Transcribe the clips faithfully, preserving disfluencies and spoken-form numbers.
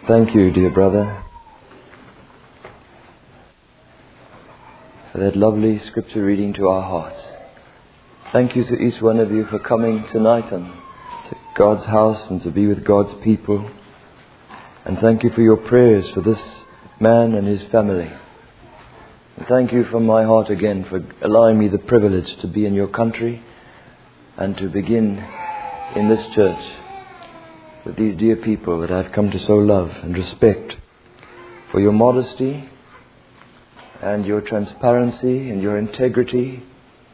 Thank you, dear brother, for that lovely scripture reading to our hearts. Thank you to each one of you for coming tonight and to God's house and to be with God's people. And thank you for your prayers for this man and his family. And thank you from my heart again for allowing me the privilege to be in your country and to begin in this church with these dear people that I've come to so love and respect, for your modesty and your transparency and your integrity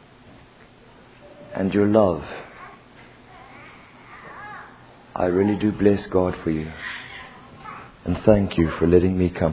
and your love. I really do bless God for you and thank you for letting me come.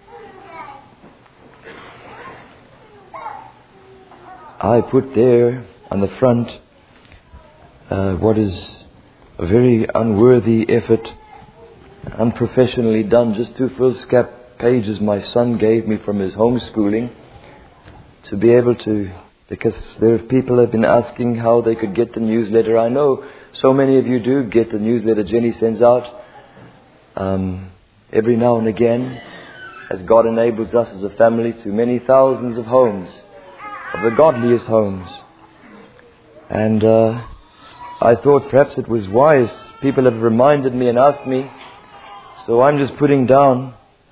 I put there on the front uh, what is a very unworthy effort, unprofessionally done, just two foolscap pages my son gave me from his homeschooling to be able to, because there are people have been asking how they could get the newsletter. I know so many of you do get the newsletter Jenny sends out um, every now and again, as God enables us as a family to many thousands of homes, of the godliest homes. And uh, I thought perhaps it was wise. People have reminded me and asked me, so I'm just putting down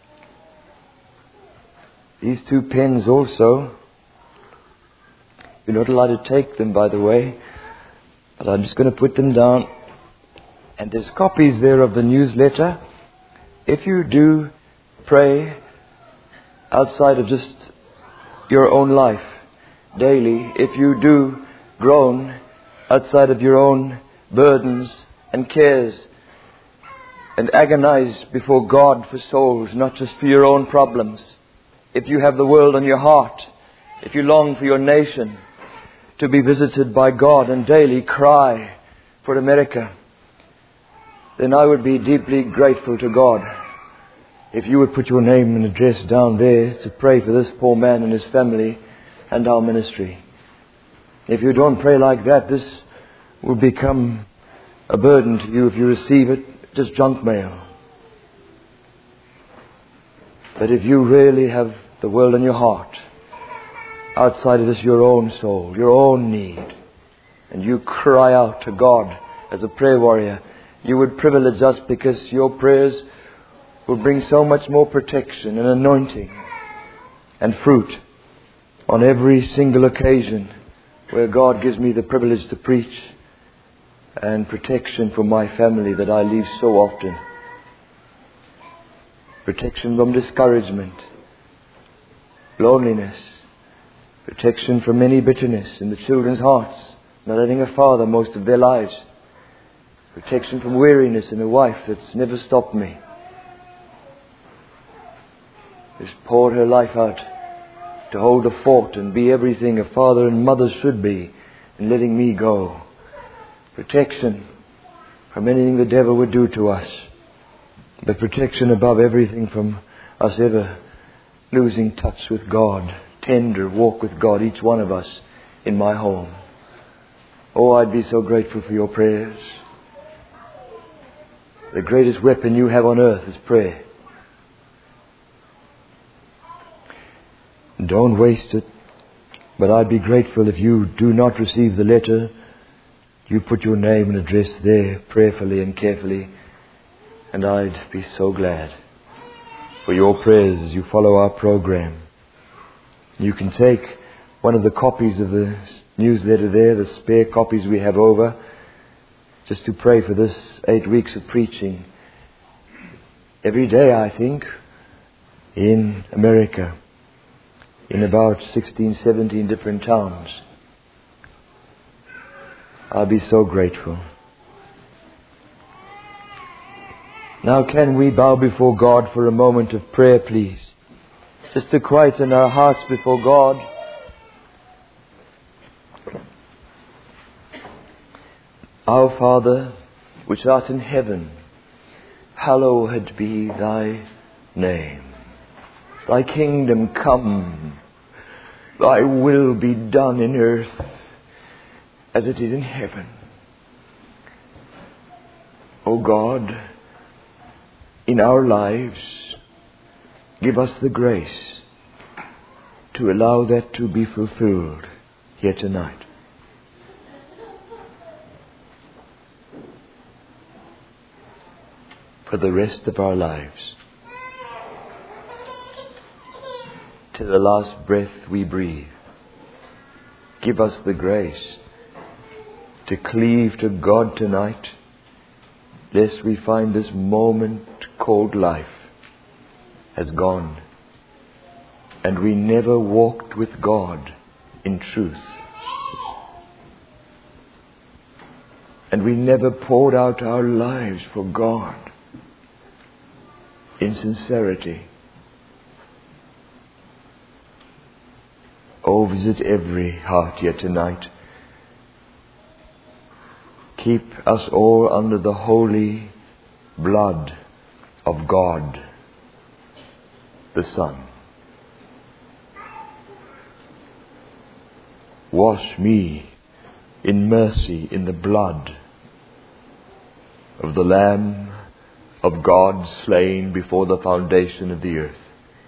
these two pens also. You're not allowed to take them, by the way, but I'm just going to put them down. And there's copies there of the newsletter. If you do pray outside of just your own life daily, if you do groan outside of your own burdens and cares and agonize before God for souls, not just for your own problems, if you have the world on your heart, if you long for your nation to be visited by God and daily cry for America, then I would be deeply grateful to God if you would put your name and address down there to pray for this poor man and his family and our ministry. If you don't pray like that, this will become a burden to you if you receive it, just junk mail. But if you really have the world in your heart, outside of this your own soul, your own need, and you cry out to God as a prayer warrior, you would privilege us because your prayers will bring so much more protection and anointing and fruit on every single occasion where God gives me the privilege to preach, and protection for my family that I leave so often. Protection from discouragement, loneliness, protection from any bitterness in the children's hearts, not having a father most of their lives, protection from weariness in a wife that's never stopped me, who's poured her life out to hold the fort and be everything a father and mother should be, and letting me go. Protection from anything the devil would do to us, but protection above everything from us ever losing touch with God, tender walk with God, each one of us in my home. Oh, I'd be so grateful for your prayers. The greatest weapon you have on earth is prayer. Don't waste it. But I'd be grateful if you do not receive the letter, you put your name and address there prayerfully and carefully. And I'd be so glad for your prayers as you follow our program. You can take one of the copies of the newsletter there, the spare copies we have over, just to pray for this eight weeks of preaching. Every day, I think, in America, in about sixteen, seventeen different towns. I'll be so grateful. Now can we bow before God for a moment of prayer, please? Just to quieten our hearts before God. Our Father, which art in heaven, hallowed be thy name. Thy kingdom come, thy will be done in earth as it is in heaven. O God, in our lives, give us the grace to allow that to be fulfilled here tonight. For the rest of our lives, to the last breath we breathe, give us the grace to cleave to God tonight, lest we find this moment called life has gone, and we never walked with God in truth, and we never poured out our lives for God in sincerity. Oh, visit every heart here tonight. Keep us all under the holy blood of God, the Son. Wash me in mercy in the blood of the Lamb of God slain before the foundation of the earth.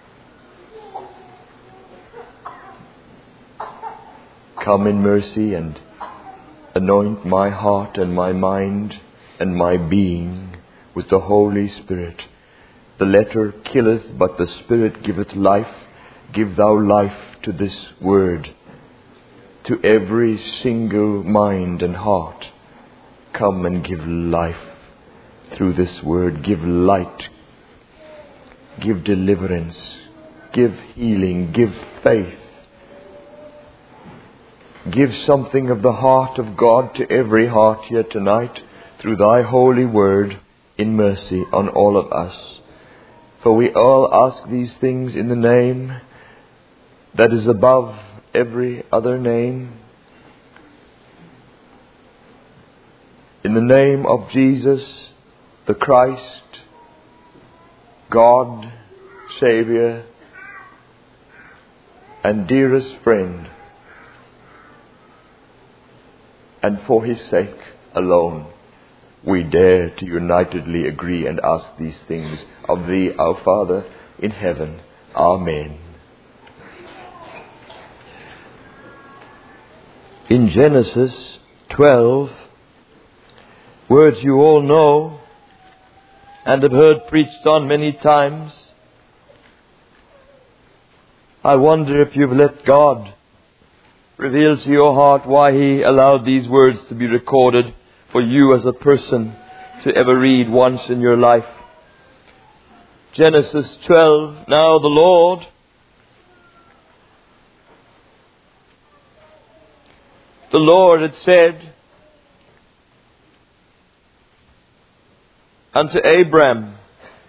Come in mercy and anoint my heart and my mind and my being with the Holy Spirit. The letter killeth, but the Spirit giveth life. Give thou life to this word, to every single mind and heart. Come and give life through this word. Give light, give deliverance, give healing, give faith. Give something of the heart of God to every heart here tonight through thy holy word in mercy on all of us. For we all ask these things in the name that is above every other name, in the name of Jesus, the Christ, God, Savior, and dearest friend, and for His sake alone, we dare to unitedly agree and ask these things of Thee, our Father in heaven. Amen. In Genesis twelve, words you all know and have heard preached on many times, I wonder if you've let God reveal to your heart why He allowed these words to be recorded for you as a person to ever read once in your life. Genesis twelve, now the Lord The Lord had said unto Abram,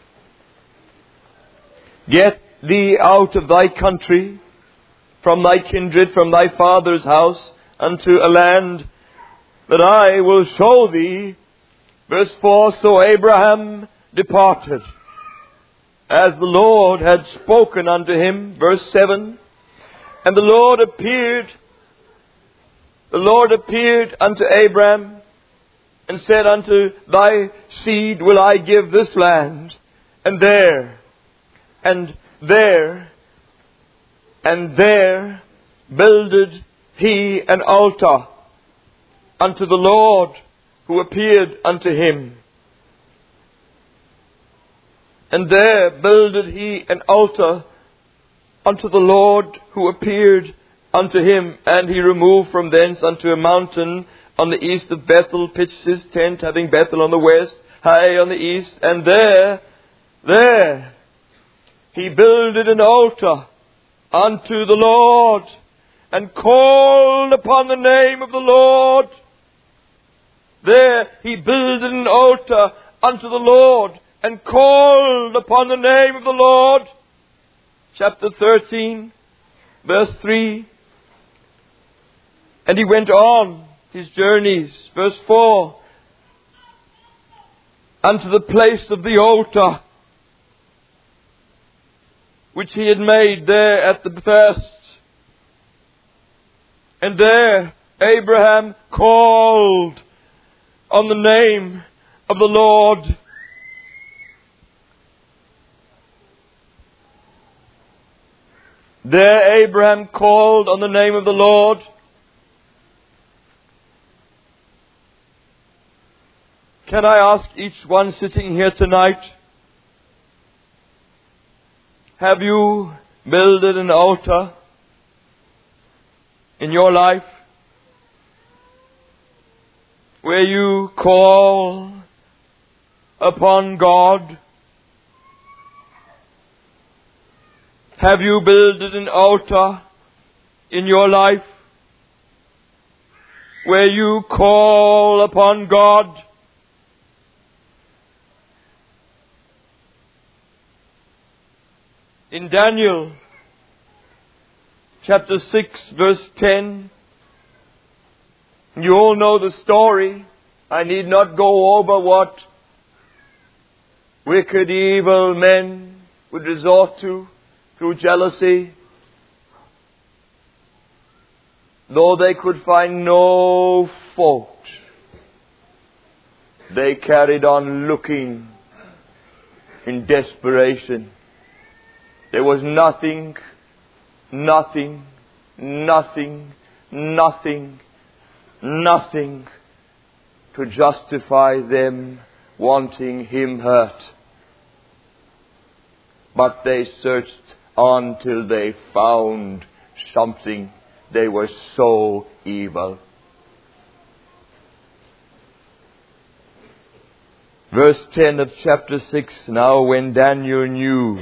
get thee out of thy country, from thy kindred, from thy father's house, unto a land that I will show thee. Verse four, so Abraham departed, as the Lord had spoken unto him. Verse seven, and the Lord appeared, the Lord appeared unto Abram, and said unto thy seed will I give this land, and there, and there, and there builded he an altar unto the Lord who appeared unto him. And there builded he an altar unto the Lord who appeared unto him. And he removed from thence unto a mountain on the east of Bethel, pitched his tent, having Bethel on the west, Hai on the east. And there, there he builded an altar unto the Lord, and called upon the name of the Lord. There he builded an altar unto the Lord, and called upon the name of the Lord. Chapter thirteen, verse three. And he went on his journeys, verse four, unto the place of the altar which he had made there at the first. And there Abraham called on the name of the Lord. There Abraham called on the name of the Lord. Can I ask each one sitting here tonight, have you builded an altar in your life where you call upon God? Have you builded an altar in your life where you call upon God? In Daniel chapter six verse ten, you all know the story. I need not go over what wicked, evil men would resort to through jealousy. Though they could find no fault, they carried on looking in desperation. There was nothing, nothing, nothing, nothing, nothing to justify them wanting him hurt. But they searched until they found something. They were so evil. Verse ten of chapter six, now when Daniel knew,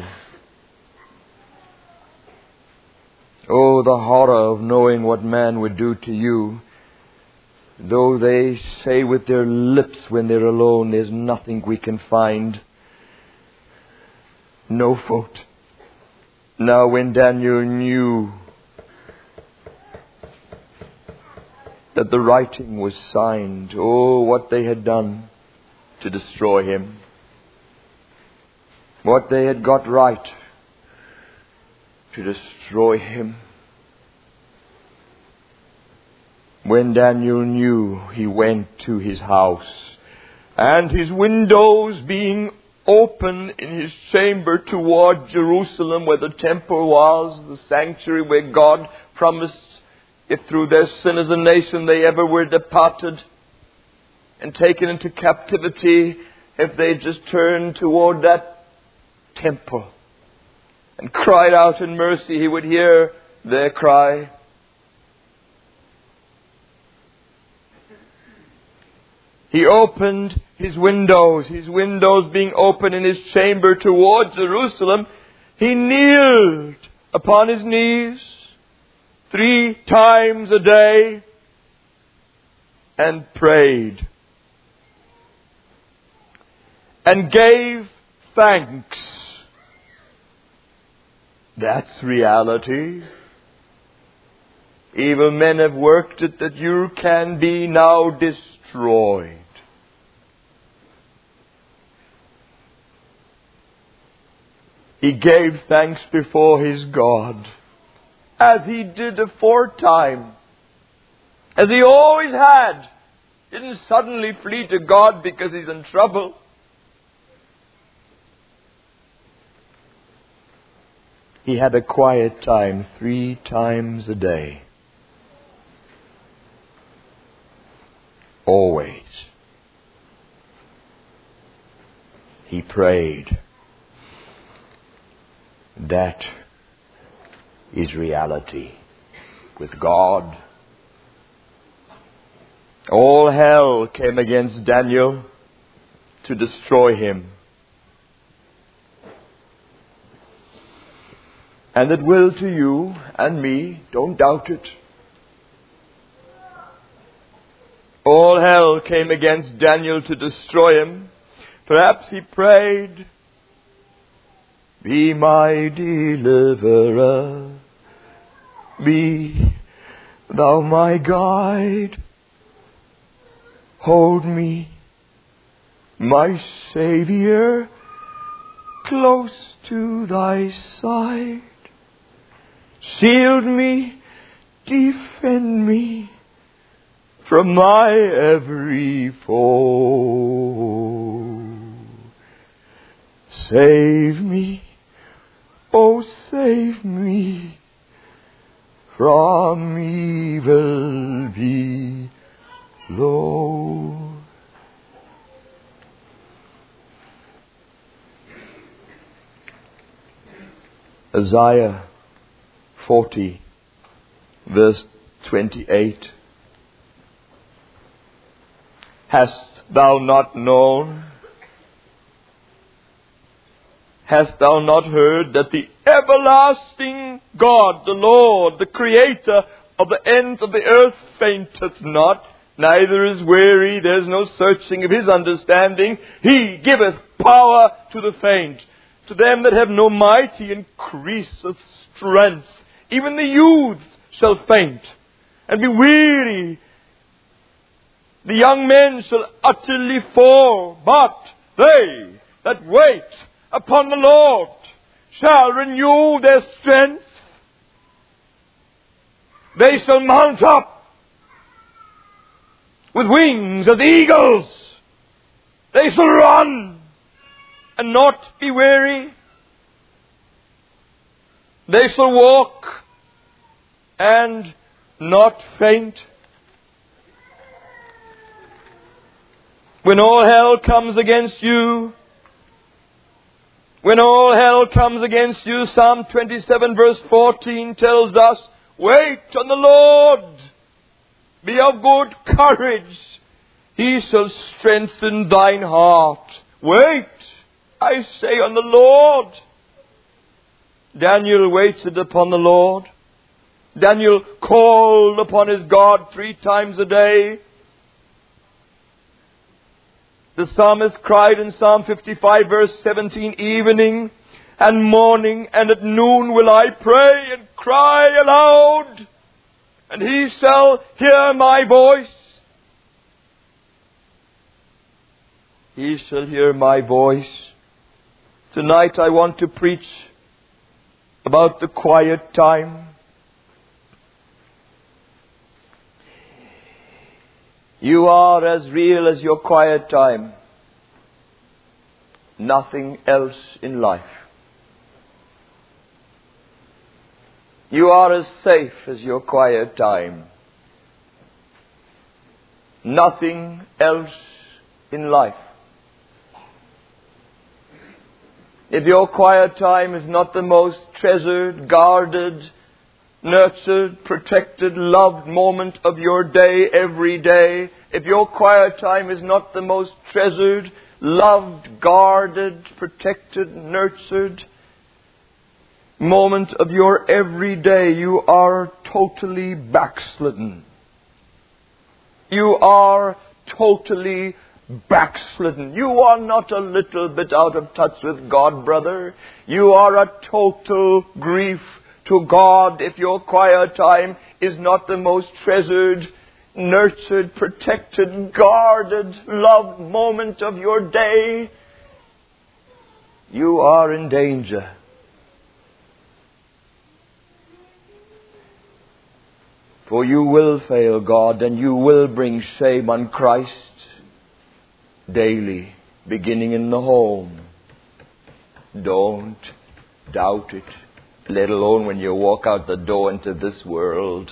oh, the horror of knowing what man would do to you. Though they say with their lips when they're alone, there's nothing we can find. No fault. Now when Daniel knew that the writing was signed, oh, what they had done to destroy him. What they had got right to destroy him. When Daniel knew, he went to his house, and his windows being open in his chamber toward Jerusalem, where the temple was, the sanctuary where God promised, if through their sin as a nation they ever were departed and taken into captivity, if they just turned toward that temple and cried out in mercy, he would hear their cry. He opened his windows, his windows being open in his chamber towards Jerusalem. He kneeled upon his knees three times a day and prayed and gave thanks. That's reality. Evil men have worked it that you can be now destroyed. He gave thanks before his God, as he did aforetime, as he always had. Didn't suddenly flee to God because he's in trouble. He had a quiet time three times a day. Always. He prayed. That is reality with God. All hell came against Daniel to destroy him. And it will to you and me, don't doubt it. All hell came against Daniel to destroy him. Perhaps he prayed, be my deliverer, be thou my guide, hold me, my Savior, close to thy side. Shield me, defend me from my every foe. Save me, oh save me, from evil below. Isaiah forty, verse twenty-eight. Hast thou not known? Hast thou not heard that the everlasting God, the Lord, the Creator of the ends of the earth, fainteth not, neither is weary, there is no searching of His understanding. He giveth power to the faint. To them that have no might He increaseth strength. Even the youths shall faint and be weary. The young men shall utterly fall, but they that wait upon the Lord shall renew their strength. They shall mount up with wings as eagles. They shall run and not be weary. They shall walk and not faint. When all hell comes against you, when all hell comes against you, Psalm twenty-seven verse fourteen tells us, wait on the Lord. Be of good courage. He shall strengthen thine heart. Wait, I say, on the Lord. Daniel waited upon the Lord. Daniel called upon his God three times a day. The psalmist cried in Psalm fifty-five verse seventeen, evening and morning and at noon will I pray and cry aloud, and He shall hear my voice. He shall hear my voice. Tonight I want to preach about the quiet time. You are as real as your quiet time. Nothing else in life. You are as safe as your quiet time. Nothing else in life. If your quiet time is not the most treasured, guarded, nurtured, protected, loved moment of your day every day, if your quiet time is not the most treasured, loved, guarded, protected, nurtured moment of your every day, you are totally backslidden. You are totally backslidden. You are not a little bit out of touch with God, brother. You are a total grief to God if your quiet time is not the most treasured, nurtured, protected, guarded, loved moment of your day. You are in danger. For you will fail God, and you will bring shame on Christ daily, beginning in the home. Don't doubt it, let alone when you walk out the door into this world.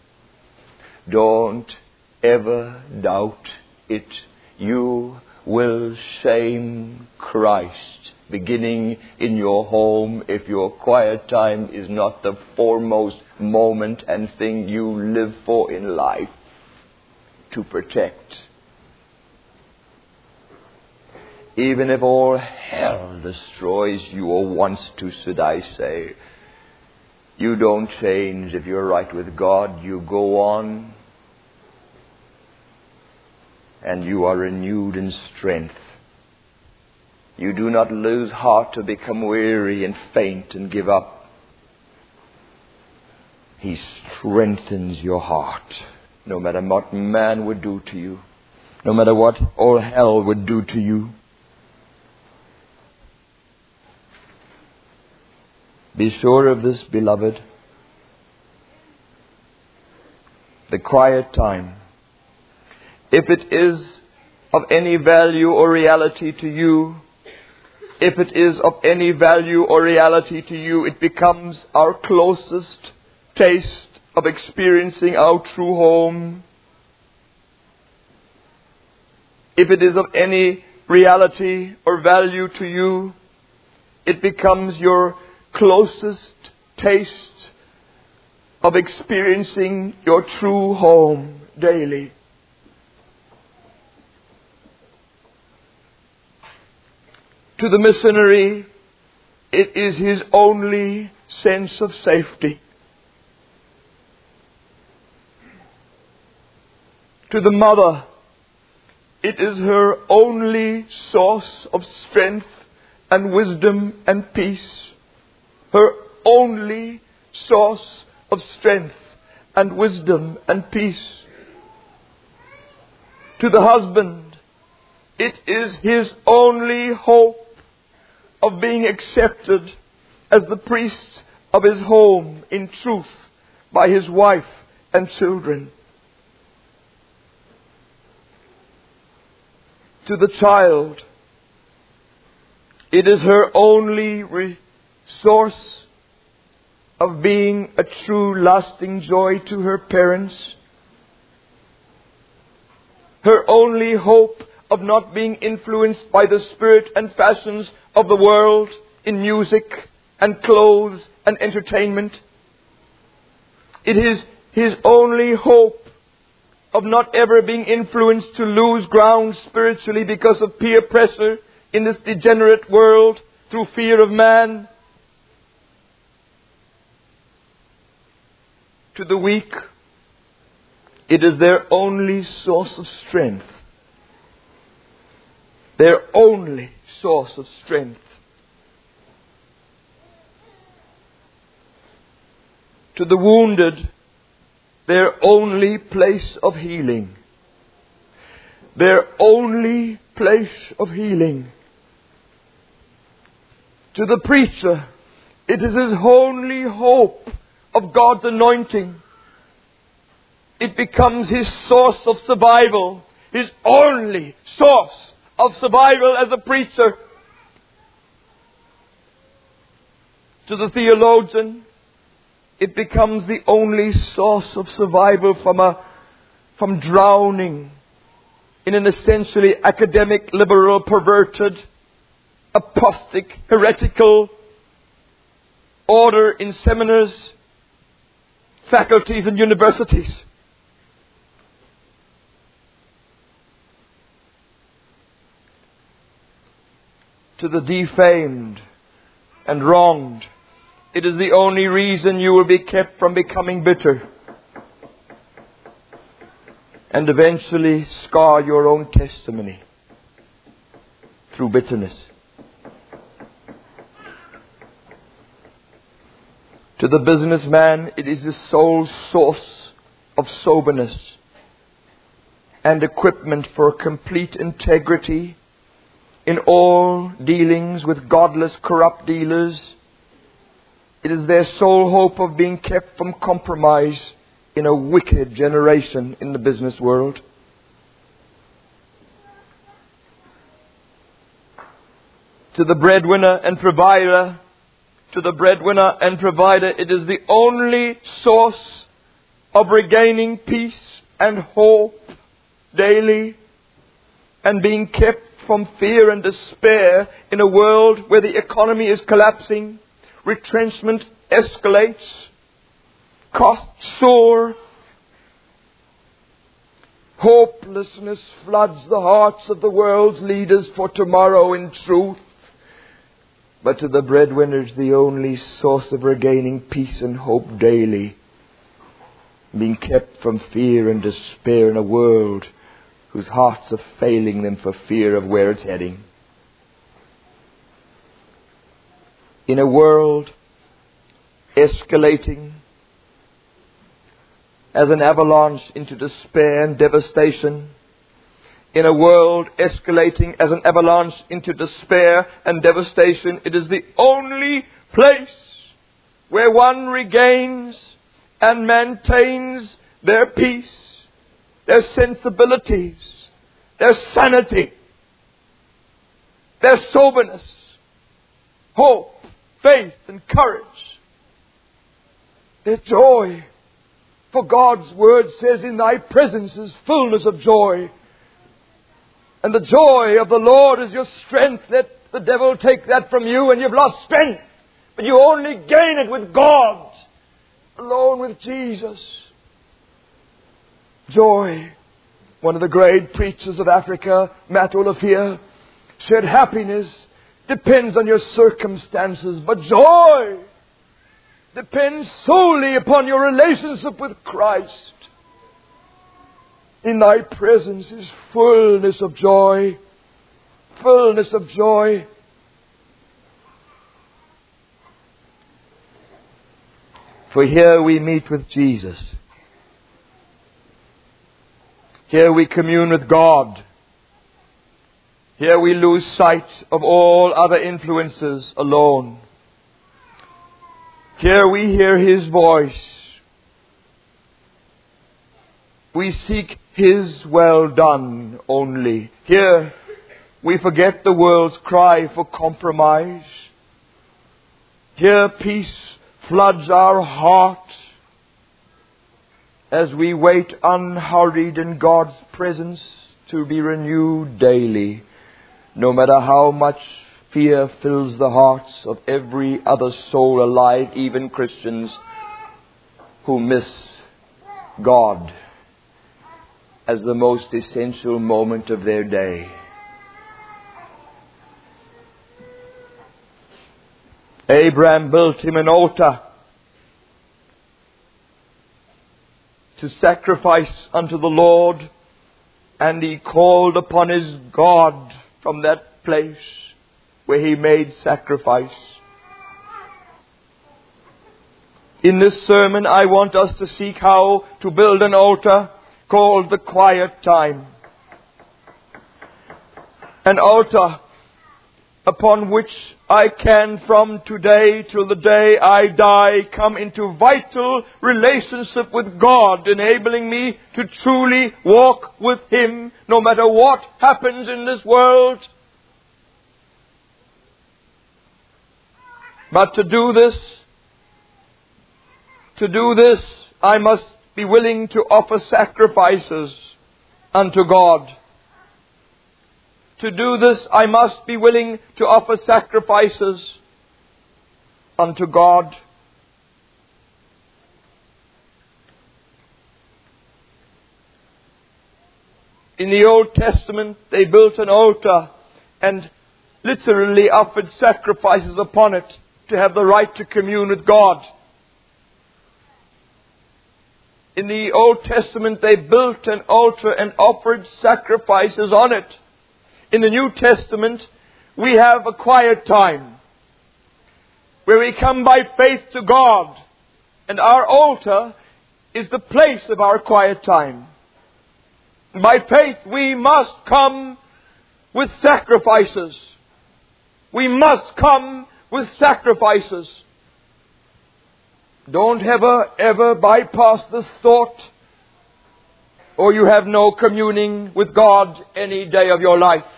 Don't ever doubt it. You will shame Christ, beginning in your home, if your quiet time is not the foremost moment and thing you live for in life to protect. Even if all hell destroys you, or wants to, should I say, you don't change if you're right with God. You go on, and you are renewed in strength. You do not lose heart to become weary and faint and give up. He strengthens your heart, no matter what man would do to you, no matter what all hell would do to you. Be sure of this, beloved. The quiet time, if it is of any value or reality to you, if it is of any value or reality to you, it becomes our closest taste of experiencing our true home. If it is of any reality or value to you, it becomes your closest taste of experiencing your true home daily. To the missionary, it is his only sense of safety. To the mother, it is her only source of strength and wisdom and peace. Her only source of strength and wisdom and peace. To the husband, it is his only hope of being accepted as the priest of his home in truth by his wife and children. To the child, it is her only resource of being a true lasting joy to her parents. Her only hope of not being influenced by the spirit and fashions of the world in music and clothes and entertainment. It is his only hope of not ever being influenced to lose ground spiritually because of peer pressure in this degenerate world through fear of man. To the weak, it is their only source of strength. Their only source of strength. To the wounded, their only place of healing. Their only place of healing. To the preacher, it is his only hope of God's anointing. It becomes his source of survival. His only source of survival as a preacher. To the theologian, it becomes the only source of survival from a from drowning in an essentially academic, liberal, perverted, apostate, heretical order in seminaries, faculties and universities. To the defamed and wronged, it is the only reason you will be kept from becoming bitter and eventually scar your own testimony through bitterness. To the businessman, it is the sole source of soberness and equipment for complete integrity in all dealings with godless, corrupt dealers. It is their sole hope of being kept from compromise in a wicked generation in the business world. To the breadwinner and provider, to the breadwinner and provider, it is the only source of regaining peace and hope daily and being kept from fear and despair in a world where the economy is collapsing, retrenchment escalates, costs soar, hopelessness floods the hearts of the world's leaders for tomorrow in truth. But to the breadwinners, the only source of regaining peace and hope daily, being kept from fear and despair in a world whose hearts are failing them for fear of where it's heading. In a world escalating as an avalanche into despair and devastation, in a world escalating as an avalanche into despair and devastation, it is the only place where one regains and maintains their peace, their sensibilities, their sanity, their soberness, hope, faith and courage, their joy For God's word says, in thy presence is fullness of joy. And the joy of the Lord is your strength. Let the devil take that from you and you've lost strength. But you only gain it with God, alone with Jesus. Joy. One of the great preachers of Africa, Matt Olafia, said happiness depends on your circumstances, but joy depends solely upon your relationship with Christ. In thy presence is fullness of joy. Fullness of joy. For here we meet with Jesus. Here we commune with God. Here we lose sight of all other influences alone. Here we hear His voice. We seek His well done only. Here we forget the world's cry for compromise. Here peace floods our heart as we wait unhurried in God's presence to be renewed daily, no matter how much fear fills the hearts of every other soul alive, even Christians who miss God as the most essential moment of their day. Abraham built him an altar to sacrifice unto the Lord, and he called upon his God from that place where he made sacrifice. In this sermon, I want us to seek how to build an altar called the quiet time. An altar upon which I can, from today till the day I die, come into vital relationship with God, enabling me to truly walk with Him no matter what happens in this world. But to do this, to do this, I must be willing to offer sacrifices unto God. To do this, I must be willing to offer sacrifices unto God. In the Old Testament, they built an altar and literally offered sacrifices upon it to have the right to commune with God. In the Old Testament, they built an altar and offered sacrifices on it. In the New Testament, we have a quiet time where we come by faith to God, and our altar is the place of our quiet time. By faith, we must come with sacrifices. We must come with sacrifices. Don't ever, ever bypass this thought, or you have no communing with God any day of your life.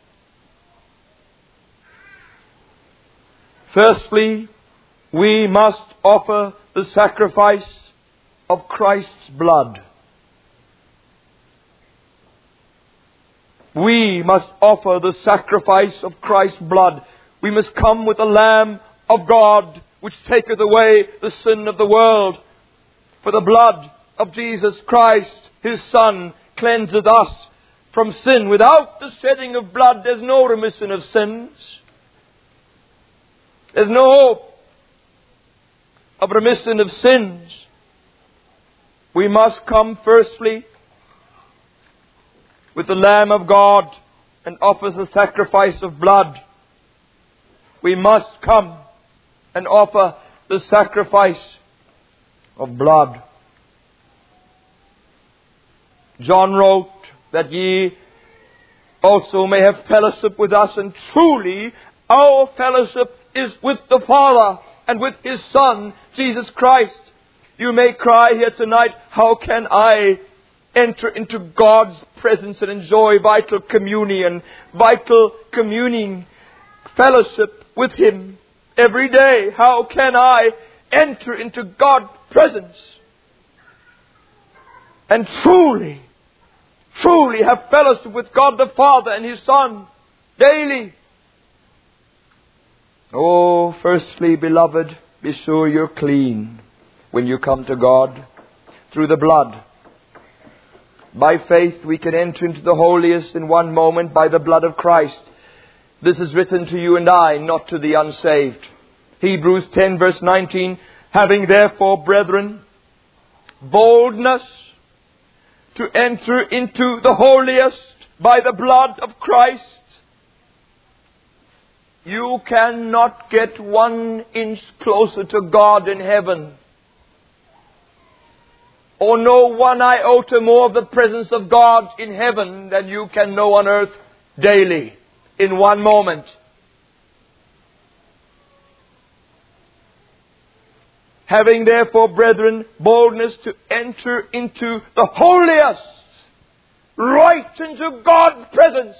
Firstly, we must offer the sacrifice of Christ's blood. We must offer the sacrifice of Christ's blood. We must come with the Lamb of God, which taketh away the sin of the world. For the blood of Jesus Christ, His Son, cleanseth us from sin. Without the shedding of blood, there's no remission of sins. There's no hope of remission of sins. We must come firstly with the Lamb of God and offer the sacrifice of blood. We must come and offer the sacrifice of blood. John wrote that ye also may have fellowship with us, and truly our fellowship is with the Father and with His Son, Jesus Christ. You may cry here tonight, how can I enter into God's presence and enjoy vital communion, vital communing, fellowship with Him every day? How can I enter into God's presence? and truly, truly have fellowship with God the Father and His Son daily. Oh, firstly, beloved, be sure you're clean when you come to God through the blood. By faith we can enter into the holiest in one moment by the blood of Christ. This is written to you and I, not to the unsaved. Hebrews ten verse nineteen, having therefore, brethren, boldness to enter into the holiest by the blood of Christ. You cannot get one inch closer to God in heaven, or know one iota more of the presence of God in heaven than you can know on earth daily, in one moment. Having therefore, brethren, boldness to enter into the holiest, right into God's presence,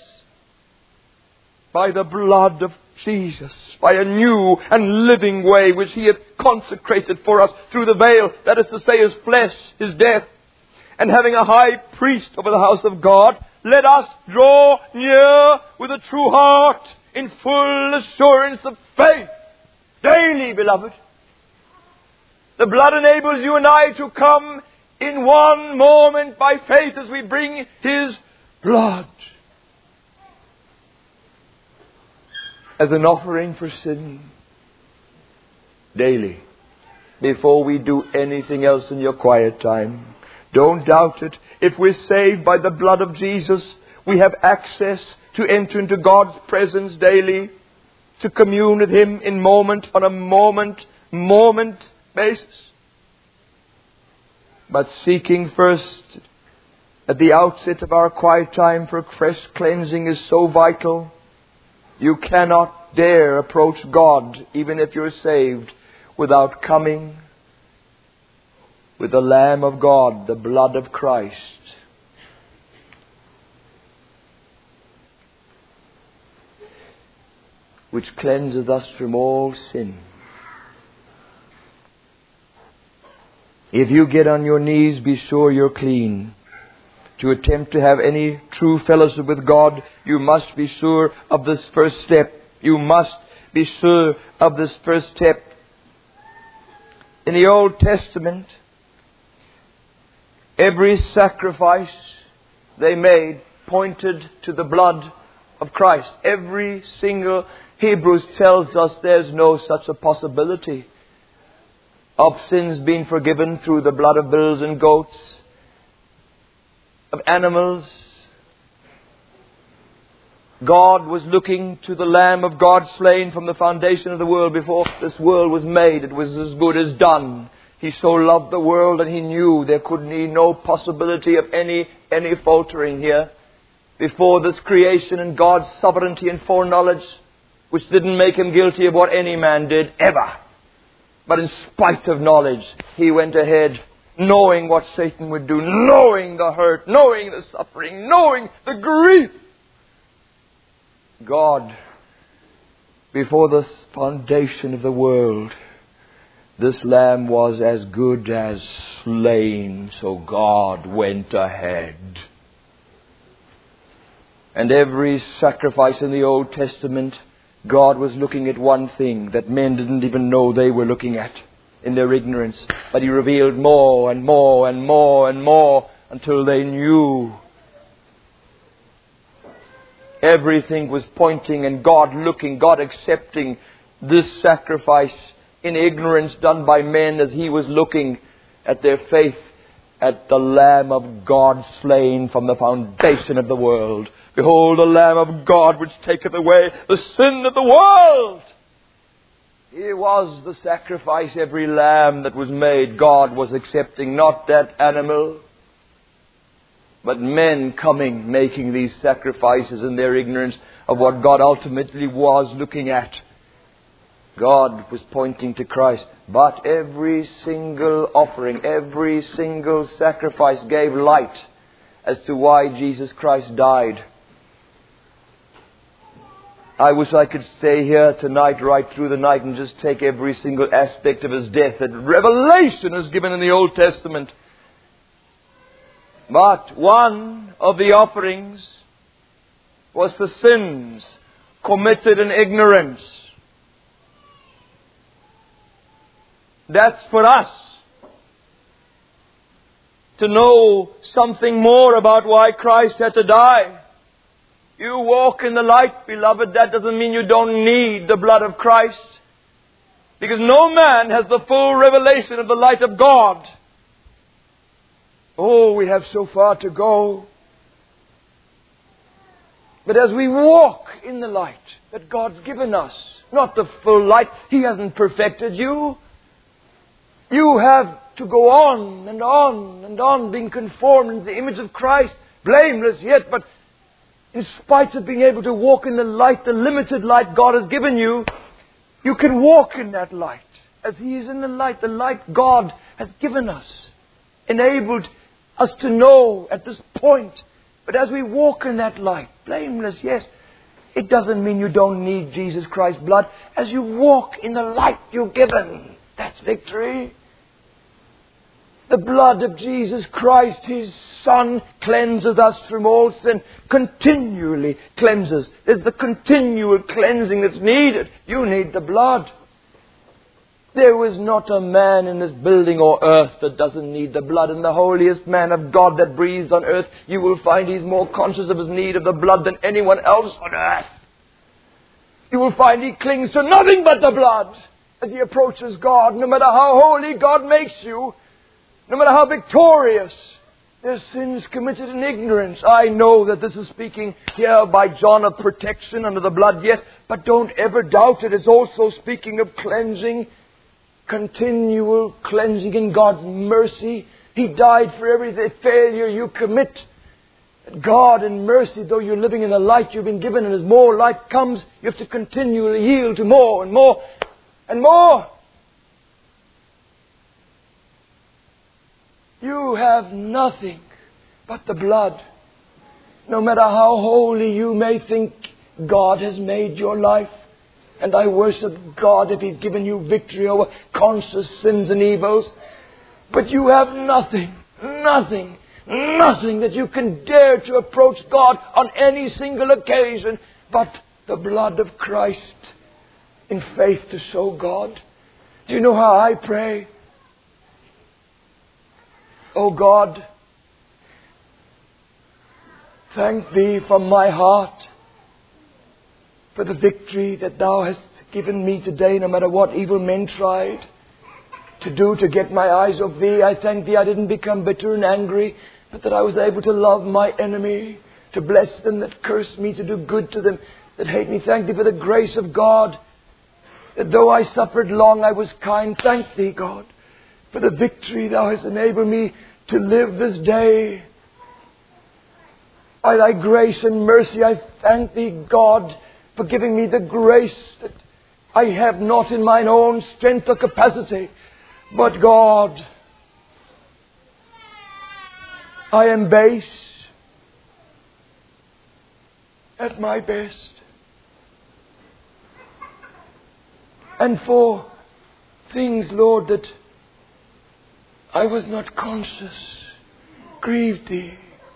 by the blood of Jesus, by a new and living way which He hath consecrated for us through the veil, that is to say, His flesh, His death. And having a high priest over the house of God, let us draw near with a true heart in full assurance of faith daily, beloved. The blood enables you and I to come in one moment by faith as we bring His blood as an offering for sin daily, before we do anything else in your quiet time. Don't doubt it. If we're saved by the blood of Jesus, we have access to enter into God's presence daily, to commune with Him in moment, on a moment, moment basis. But seeking first at the outset of our quiet time for fresh cleansing is so vital. You cannot dare approach God, even if you're saved, without coming with the Lamb of God, the blood of Christ. Which cleanseth us from all sin. If you get on your knees, be sure you're clean. To attempt to have any true fellowship with God, you must be sure of this first step. You must be sure of this first step. In the Old Testament, every sacrifice they made pointed to the blood of Christ. Every single. Hebrews tells us there's no such a possibility of sins being forgiven through the blood of bulls and goats, of animals. God was looking to the Lamb of God slain from the foundation of the world. Before this world was made, it was as good as done. He so loved the world, and He knew there could be no possibility of any, any faltering here. Before this creation and God's sovereignty and foreknowledge, which didn't make Him guilty of what any man did ever. But in spite of knowledge, He went ahead, knowing what Satan would do, knowing the hurt, knowing the suffering, knowing the grief. God, before the foundation of the world, this lamb was as good as slain, so God went ahead. And every sacrifice in the Old Testament, God was looking at one thing that men didn't even know they were looking at in their ignorance. But He revealed more and more and more and more until they knew. Everything was pointing and God looking, God accepting this sacrifice in ignorance done by men as He was looking at their faith at the Lamb of God slain from the foundation of the world. Behold the Lamb of God which taketh away the sin of the world. Here was the sacrifice. Every lamb that was made, God was accepting, not that animal, but men coming, making these sacrifices in their ignorance of what God ultimately was looking at. God was pointing to Christ. But every single offering, every single sacrifice gave light as to why Jesus Christ died. I wish I could stay here tonight, right through the night, and just take every single aspect of His death that revelation is given in the Old Testament. But one of the offerings was for sins committed in ignorance. That's for us to know something more about why Christ had to die. You walk in the light, beloved. That doesn't mean you don't need the blood of Christ. Because no man has the full revelation of the light of God. Oh, we have so far to go. But as we walk in the light that God's given us, not the full light, He hasn't perfected you. You have to go on and on and on, being conformed into the image of Christ, blameless yet, but in spite of being able to walk in the light, the limited light God has given you, you can walk in that light. As He is in the light, the light God has given us, enabled us to know at this point. But as we walk in that light, blameless, yes, it doesn't mean you don't need Jesus Christ's blood. As you walk in the light you're given, that's victory. The blood of Jesus Christ, His Son, cleanses us from all sin. Continually cleanses. There's the continual cleansing that's needed. You need the blood. There was not a man in this building or earth that doesn't need the blood. And the holiest man of God that breathes on earth, you will find he's more conscious of his need of the blood than anyone else on earth. You will find he clings to nothing but the blood as he approaches God. No matter how holy God makes you, no matter how victorious, there's sins committed in ignorance. I know that this is speaking here by John of protection under the blood, yes, but don't ever doubt it. It's also speaking of cleansing, continual cleansing in God's mercy. He died for every failure you commit. God in mercy, though you're living in the light you've been given, and as more light comes, you have to continually yield to more and more and more. You have nothing but the blood. No matter how holy you may think God has made your life, and I worship God if He's given you victory over conscious sins and evils, but you have nothing, nothing, nothing that you can dare to approach God on any single occasion but the blood of Christ in faith to show God. Do you know how I pray? Oh God, thank Thee from my heart for the victory that Thou hast given me today, no matter what evil men tried to do to get my eyes off Thee. I thank Thee I didn't become bitter and angry, but that I was able to love my enemy, to bless them that curse me, to do good to them that hate me. Thank Thee for the grace of God, that though I suffered long, I was kind. Thank Thee, God, for the victory Thou hast enabled me to live this day. By Thy grace and mercy, I thank Thee, God, for giving me the grace that I have not in mine own strength or capacity. But God, I am base at my best. And for things, Lord, that I was not conscious, grieved Thee.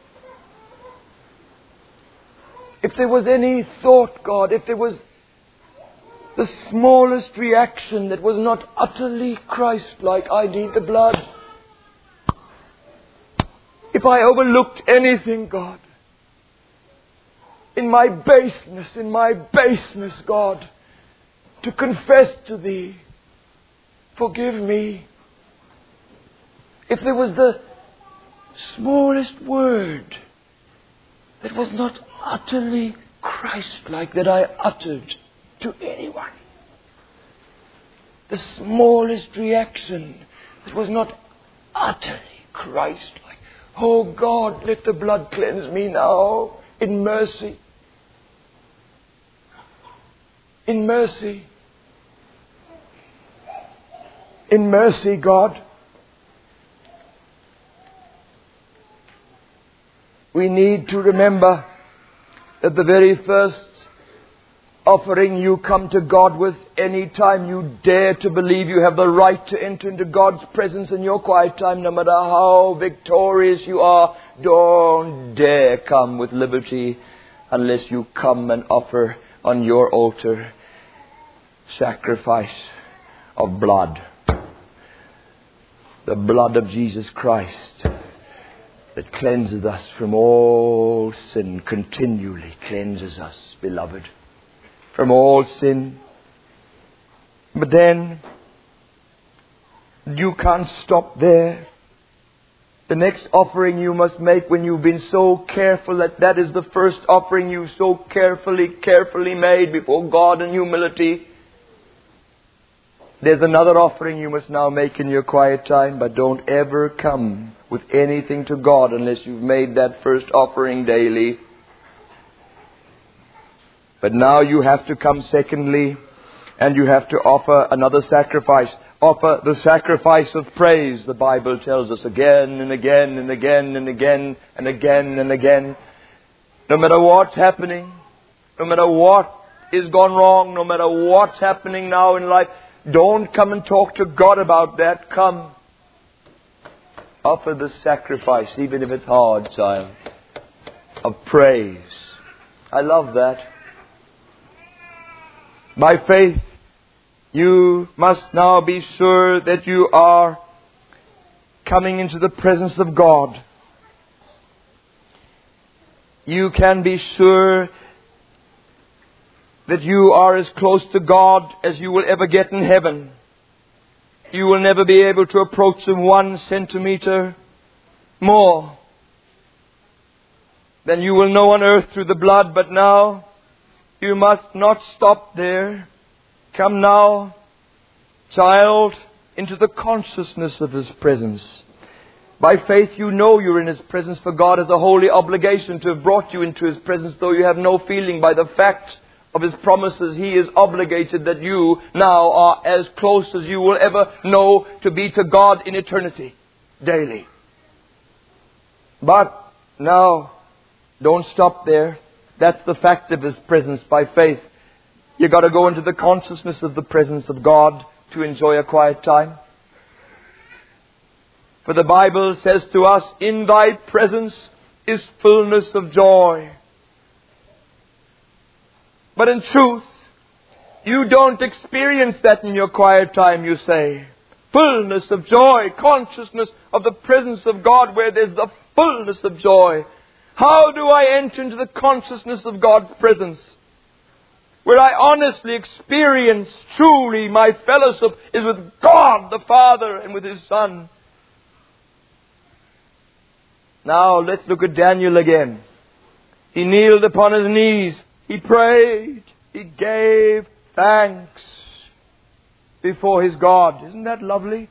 If there was any thought, God, if there was the smallest reaction that was not utterly Christ-like, I need the blood. If I overlooked anything, God, in my baseness, in my baseness, God, to confess to Thee, forgive me. If there was the smallest word that was not utterly Christ-like that I uttered to anyone, the smallest reaction that was not utterly Christ-like, oh God, let the blood cleanse me now in mercy. In mercy. In mercy, God. We need to remember that the very first offering you come to God with any time you dare to believe you have the right to enter into God's presence in your quiet time, no matter how victorious you are. Don't dare come with liberty unless you come and offer on your altar sacrifice of blood. The blood of Jesus Christ that cleanses us from all sin, continually cleanses us, beloved, from all sin. But then, you can't stop there. The next offering you must make, when you've been so careful that that is the first offering you so carefully, carefully made before God in humility, there's another offering you must now make in your quiet time. But don't ever come with anything to God unless you've made that first offering daily. But now you have to come secondly, and you have to offer another sacrifice. Offer the sacrifice of praise, the Bible tells us, again and again and again and again and again and again. No matter what's happening, no matter what is gone wrong, no matter what's happening now in life, don't come and talk to God about that. Come. Offer the sacrifice, even if it's hard, child, of praise. I love that. By faith, you must now be sure that you are coming into the presence of God. You can be sure that you are as close to God as you will ever get in heaven. You will never be able to approach Him one centimeter more than you will know on earth through the blood. But now, you must not stop there. Come now, child, into the consciousness of His presence. By faith you know you're in His presence, for God has a holy obligation to have brought you into His presence, though you have no feeling. By the fact of His promises, He is obligated that you now are as close as you will ever know to be to God in eternity, daily. But now, don't stop there. That's the fact of His presence by faith. You've got to go into the consciousness of the presence of God to enjoy a quiet time. For the Bible says to us, in Thy presence is fullness of joy. But in truth, you don't experience that in your quiet time, you say. Fullness of joy, consciousness of the presence of God where there's the fullness of joy. How do I enter into the consciousness of God's presence? Where I honestly experience truly my fellowship is with God the Father and with His Son. Now let's look at Daniel again. He kneeled upon his knees. He prayed. He gave thanks before his God. Isn't that lovely?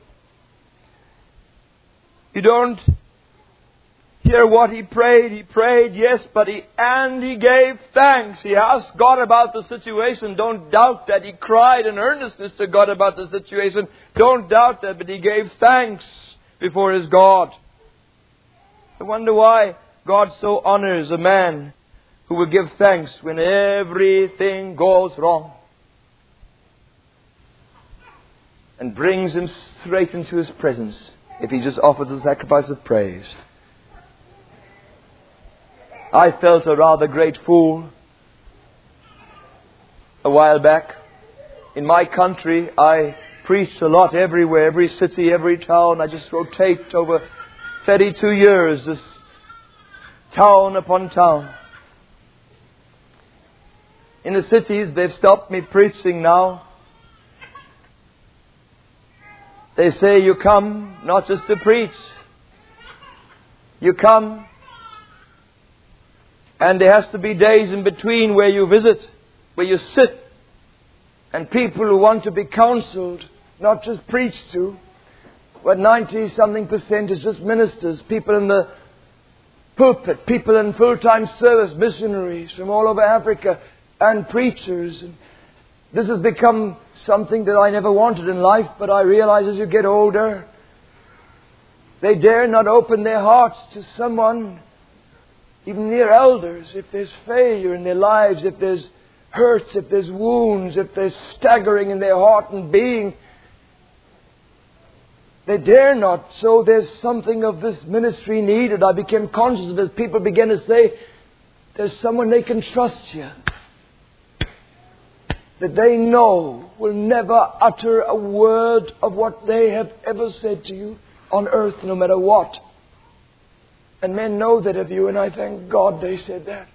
You don't hear what he prayed. He prayed, yes, but he, and he gave thanks. He asked God about the situation. Don't doubt that. He cried in earnestness to God about the situation. Don't doubt that, but he gave thanks before his God. I wonder why God so honors a man who will give thanks when everything goes wrong, and brings him straight into His presence if he just offers the sacrifice of praise. I felt a rather great fool a while back. In my country, I preached a lot everywhere, every city, every town. I just rotate over thirty-two years, this town upon town. In the cities, they've stopped me preaching now. They say you come not just to preach. You come, and there has to be days in between where you visit, where you sit, and people who want to be counseled, not just preached to. But ninety-something percent is just ministers, people in the pulpit, people in full-time service, missionaries from all over Africa, and preachers. And this has become something that I never wanted in life, but I realize as you get older, they dare not open their hearts to someone, even near elders, if there's failure in their lives, if there's hurts, if there's wounds, if there's staggering in their heart and being, they dare not. So there's something of this ministry needed. I became conscious of it. People began to say, there's someone they can trust here, that they know will never utter a word of what they have ever said to you on earth, no matter what. And men know that of you, and I thank God they said that.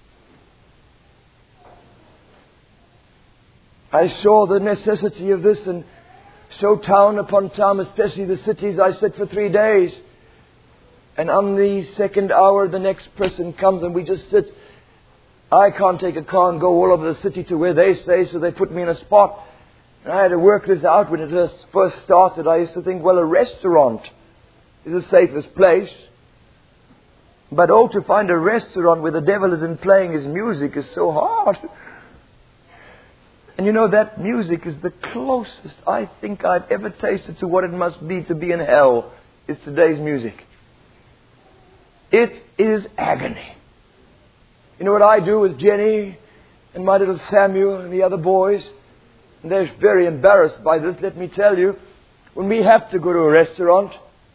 I saw the necessity of this, and so town upon town, especially the cities, I sat for three days. And on the second hour, the next person comes and we just sit. I can't take a car and go all over the city to where they stay, so they put me in a spot. And I had to work this out when it first started. I used to think, well, a restaurant is the safest place. But oh, to find a restaurant where the devil isn't playing his music is so hard. And you know, that music is the closest I think I've ever tasted to what it must be to be in hell, is today's music. It is agony. You know what I do with Jenny and my little Samuel and the other boys? And they're very embarrassed by this, let me tell you. When we have to go to a restaurant,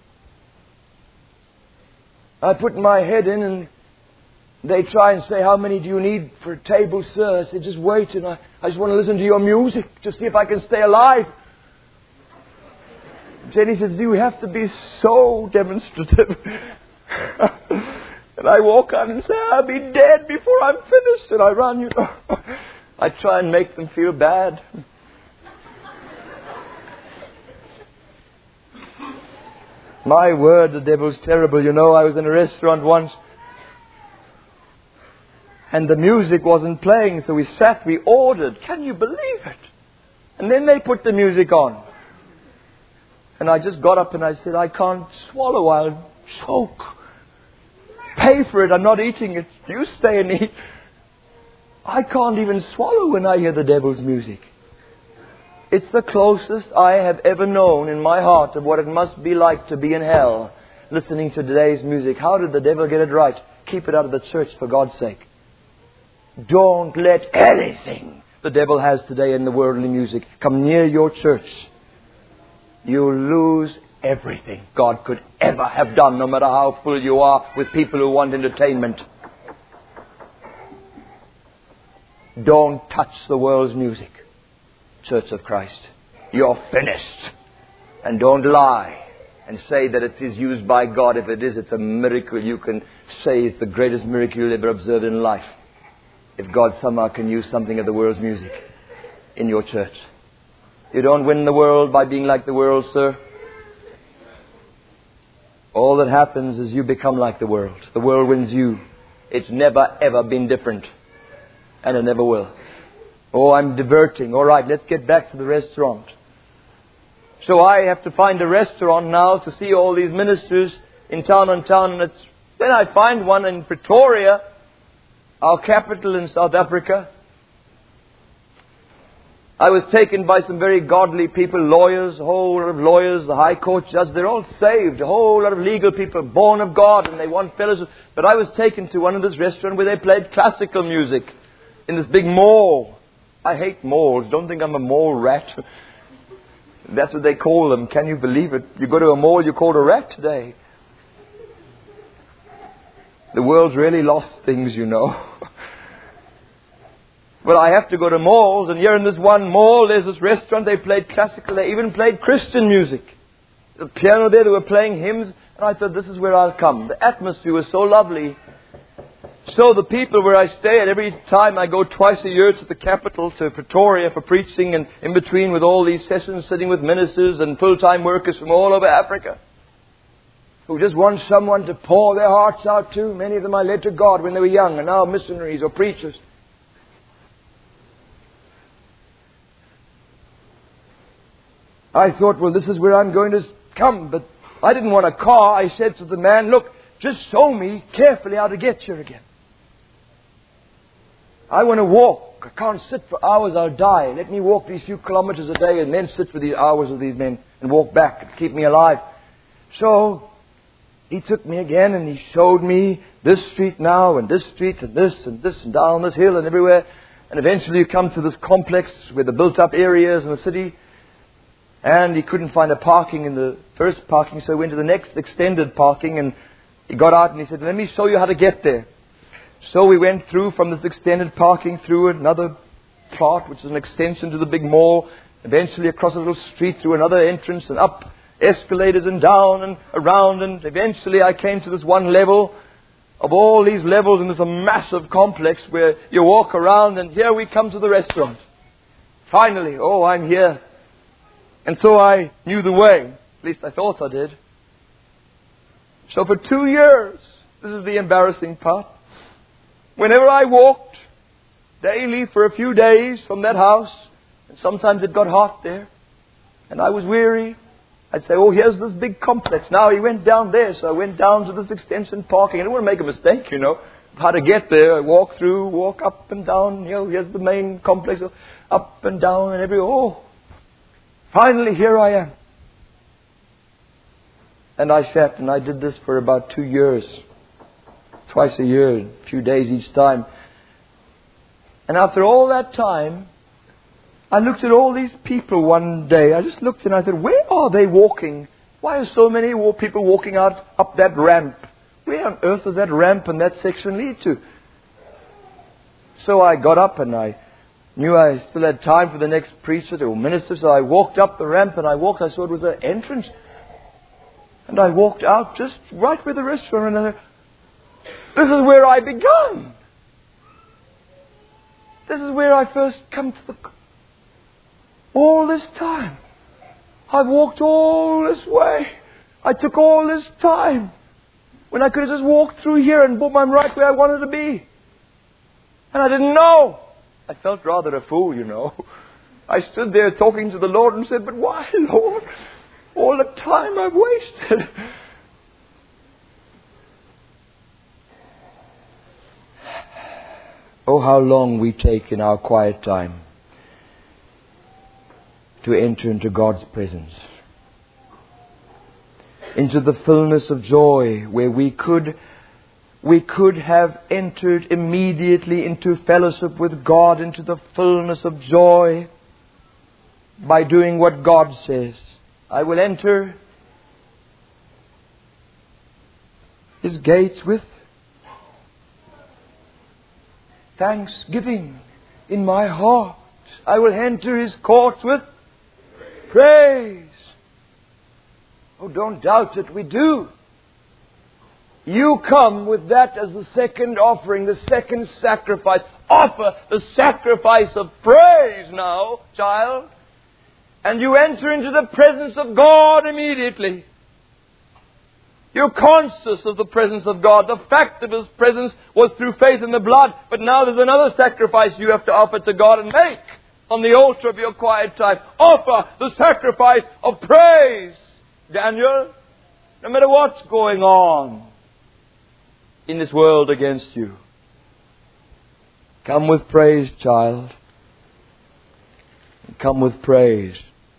I put my head in and they try and say, how many do you need for a table, sir? I said, just wait, and I, I just want to listen to your music to see if I can stay alive. Jenny says, do you have to be so demonstrative? And I walk on and say, I'll be dead before I'm finished. And I run, you know. I try and make them feel bad. My word, the devil's terrible. You know, I was in a restaurant once, and the music wasn't playing, so we sat, we ordered. Can you believe it? And then they put the music on. And I just got up and I said, I can't swallow, I'll choke. Pay for it, I'm not eating it. You stay and eat. I can't even swallow when I hear the devil's music. It's the closest I have ever known in my heart of what it must be like to be in hell, listening to today's music. How did the devil get it right? Keep it out of the church, for God's sake. Don't let anything the devil has today in the worldly music come near your church. You'll lose everything God could ever have done, no matter how full you are with people who want entertainment. Don't touch the world's music, Church of Christ. You're finished. And don't lie and say that it is used by God. If it is, it's a miracle. You can say it's the greatest miracle you'll ever observe in life, if God somehow can use something of the world's music in your church. You don't win the world by being like the world, sir. All that happens is you become like the world. The world wins you. It's never ever been different. And it never will. Oh, I'm diverting. All right, let's get back to the restaurant. So I have to find a restaurant now to see all these ministers in town and town. And it's, then I find one in Pretoria, our capital in South Africa. I was taken by some very godly people, lawyers, a whole lot of lawyers, the High Court judge. They're all saved, a whole lot of legal people, born of God, and they want fellowship. But I was taken to one of this restaurant where they played classical music in this big mall. I hate malls. Don't think I'm a mall rat. That's what they call them. Can you believe it? You go to a mall, you're called a rat today. The world's really lost things, you know. But I have to go to malls, and here in this one mall, there's this restaurant. They played classical. They even played Christian music. The piano there, they were playing hymns. And I thought, this is where I'll come. The atmosphere was so lovely. So the people where I stay at, every time I go twice a year to the capital, to Pretoria for preaching, and in between with all these sessions, sitting with ministers and full-time workers from all over Africa, who just want someone to pour their hearts out to. Many of them I led to God when they were young, and now missionaries or preachers. I thought, well, this is where I'm going to come. But I didn't want a car. I said to the man, look, just show me carefully how to get here again. I want to walk. I can't sit for hours, I'll die. Let me walk these few kilometers a day and then sit for these hours with these men and walk back and keep me alive. So he took me again and he showed me this street now and this street and this and this and down this hill and everywhere. And eventually you come to this complex where the built-up areas in the city. And he couldn't find a parking in the first parking, so he went to the next extended parking. And he got out and he said, let me show you how to get there. So we went through from this extended parking through another plot, which is an extension to the big mall. Eventually across a little street through another entrance and up escalators and down and around. And eventually I came to this one level of all these levels, and there's a massive complex where you walk around, and here we come to the restaurant. Finally, oh, I'm here. And so I knew the way. At least I thought I did. So for two years, this is the embarrassing part. Whenever I walked daily for a few days from that house, and sometimes it got hot there, and I was weary, I'd say, oh, here's this big complex. Now he went down there, so I went down to this extension parking. I didn't want to make a mistake, you know, how to get there. I walk through, walk up and down. You know, here's the main complex, up and down and every. Oh, finally here I am. And I sat and I did this for about two years, twice a year, a few days each time. And after all that time, I looked at all these people one day. I just looked and I said, where are they walking? Why are so many people walking out up that ramp? Where on earth does that ramp and that section lead to? So I got up and I knew I still had time for the next preacher or minister. So I walked up the ramp and I walked. I saw it was an entrance. And I walked out just right where the restaurant. And I said, this is where I begun. This is where I first come to the... All this time. I've walked all this way. I took all this time. When I could have just walked through here and boom, I'm right where I wanted to be. And I didn't know. I felt rather a fool, you know. I stood there talking to the Lord and said, but why, Lord? All the time I've wasted. Oh, how long we take in our quiet time to enter into God's presence, into the fullness of joy, where we could we could have entered immediately into fellowship with God, into the fullness of joy, by doing what God says. I will enter His gates with thanksgiving in my heart. I will enter His courts with praise. Oh, don't doubt it, we do. You come with that as the second offering, the second sacrifice. Offer the sacrifice of praise now, child. And you enter into the presence of God immediately. You're conscious of the presence of God. The fact of His presence was through faith in the blood. But now there's another sacrifice you have to offer to God and make. On the altar of your quiet time, offer the sacrifice of praise. Daniel, no matter what's going on in this world against you, come with praise, child. Come with praise.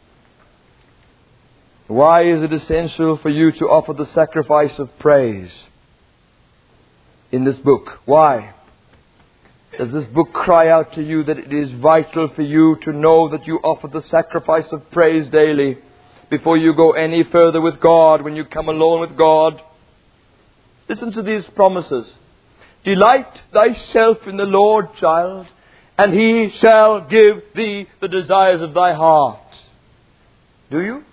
Why is it essential for you to offer the sacrifice of praise in this book? Why? Does this book cry out to you that it is vital for you to know that you offer the sacrifice of praise daily before you go any further with God, when you come alone with God? Listen to these promises. Delight thyself in the Lord, child, and He shall give thee the desires of thy heart. Do you?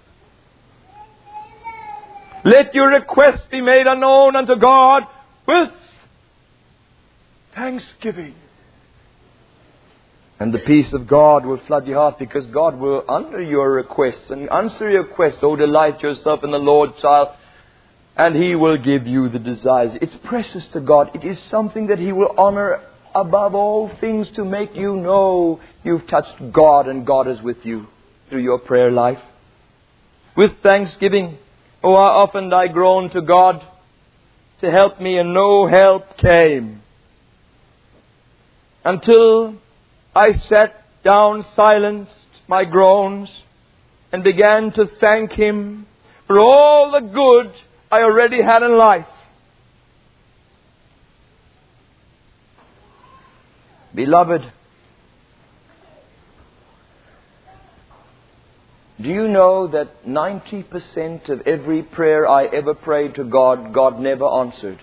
Let your requests be made unknown unto God with thanksgiving. And the peace of God will flood your heart, because God will honor your requests and answer your request. Oh, delight yourself in the Lord, child, and He will give you the desires. It's precious to God. It is something that He will honor above all things, to make you know you've touched God and God is with you through your prayer life. With thanksgiving. Oh, how often I groaned to God to help me, and no help came. Until I sat down, silenced my groans, and began to thank Him for all the good I already had in life. Beloved, Do you know that ninety percent of every prayer I ever prayed to God, God never answered?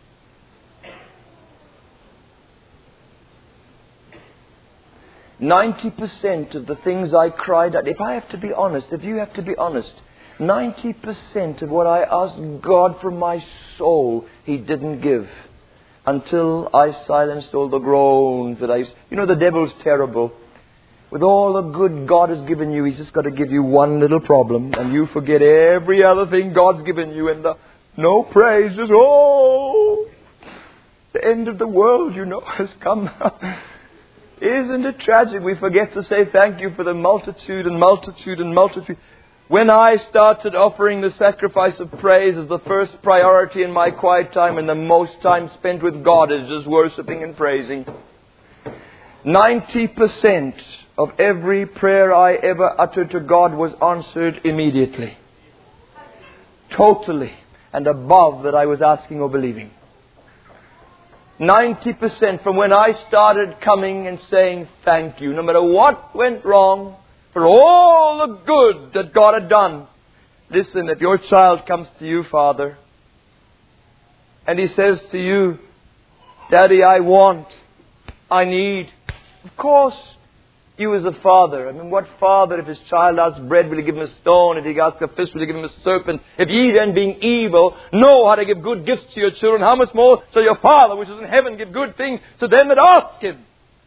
ninety percent of the things I cried out, if I have to be honest, if you have to be honest, ninety percent of what I asked God from my soul, He didn't give. Until I silenced all the groans that I... You know, the devil's terrible. With all the good God has given you, He's just got to give you one little problem, and you forget every other thing God's given you, and the no praise, just, oh, the end of the world, you know, has come. Isn't it tragic? We forget to say thank you for the multitude and multitude and multitude. When I started offering the sacrifice of praise as the first priority in my quiet time, and the most time spent with God is just worshipping and praising, ninety percent of every prayer I ever uttered to God was answered immediately. Totally and above that I was asking or believing. ninety percent from when I started coming and saying thank you, no matter what went wrong, for all the good that God had done. Listen, if your child comes to you, Father, and he says to you, Daddy, I want, I need. Of course, you as a father. I mean, what father, if his child asks bread, will he give him a stone? If he asks a fish, will he give him a serpent? If ye then, being evil, know how to give good gifts to your children, how much more shall your Father, which is in heaven, give good things to them that ask Him?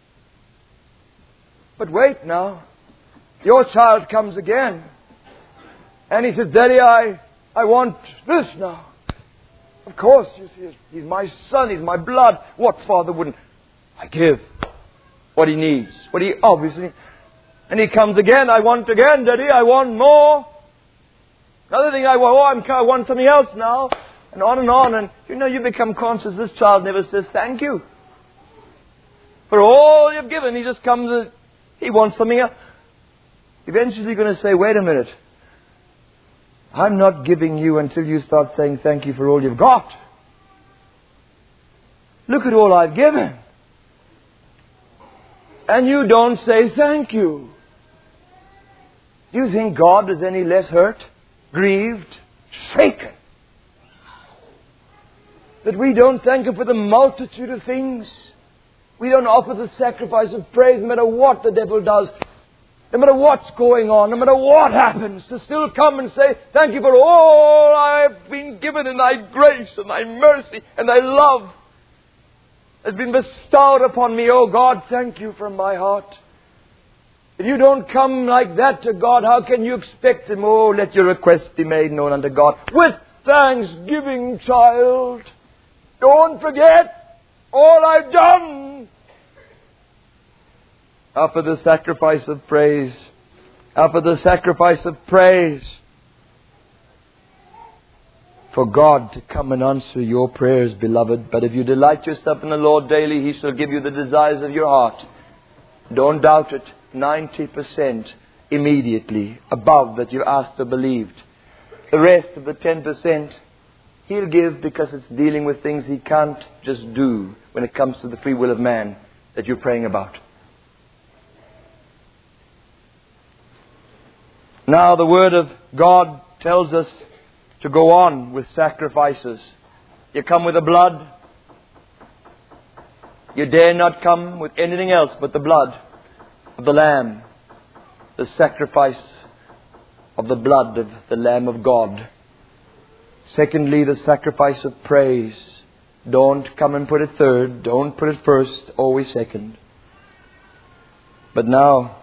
But wait now. Your child comes again. And he says, Daddy, I, I want this now. Of course, you see, he's my son, he's my blood. What father wouldn't? I give what he needs, what he obviously needs. And he comes again, I want again, Daddy, I want more. Another thing I want, oh, I'm, I want something else now. And on and on. And you know, you become conscious, this child never says thank you. For all you've given, he just comes, and he wants something else. Eventually you're going to say, wait a minute. I'm not giving you until you start saying thank you for all you've got. Look at all I've given. And you don't say thank you. Do you think God is any less hurt, grieved, shaken? That we don't thank Him for the multitude of things. We don't offer the sacrifice of praise no matter what the devil does. No matter what's going on, no matter what happens, to still come and say, thank you for all I've been given in Thy grace and Thy mercy and Thy love has been bestowed upon me. Oh God, thank you from my heart. If you don't come like that to God, how can you expect Him? Oh, let your request be made known unto God. With thanksgiving, child. Don't forget all I've done. Offer the sacrifice of praise. Offer the sacrifice of praise. For God to come and answer your prayers, beloved. But if you delight yourself in the Lord daily, He shall give you the desires of your heart. Don't doubt it. ninety percent immediately above that you asked or believed. The rest of the ten percent, He'll give because it's dealing with things He can't just do when it comes to the free will of man that you're praying about. Now the Word of God tells us to go on with sacrifices. You come with the blood. You dare not come with anything else but the blood of the Lamb. The sacrifice of the blood of the Lamb of God. Secondly, the sacrifice of praise. Don't come and put it third. Don't put it first. Always second. But now,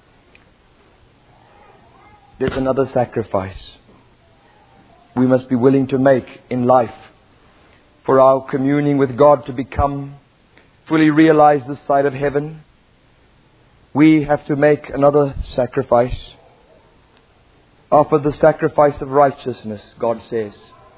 there's another sacrifice we must be willing to make in life for our communing with God to become fully realize the side of heaven. We have to make another sacrifice. Offer the sacrifice of righteousness, God says.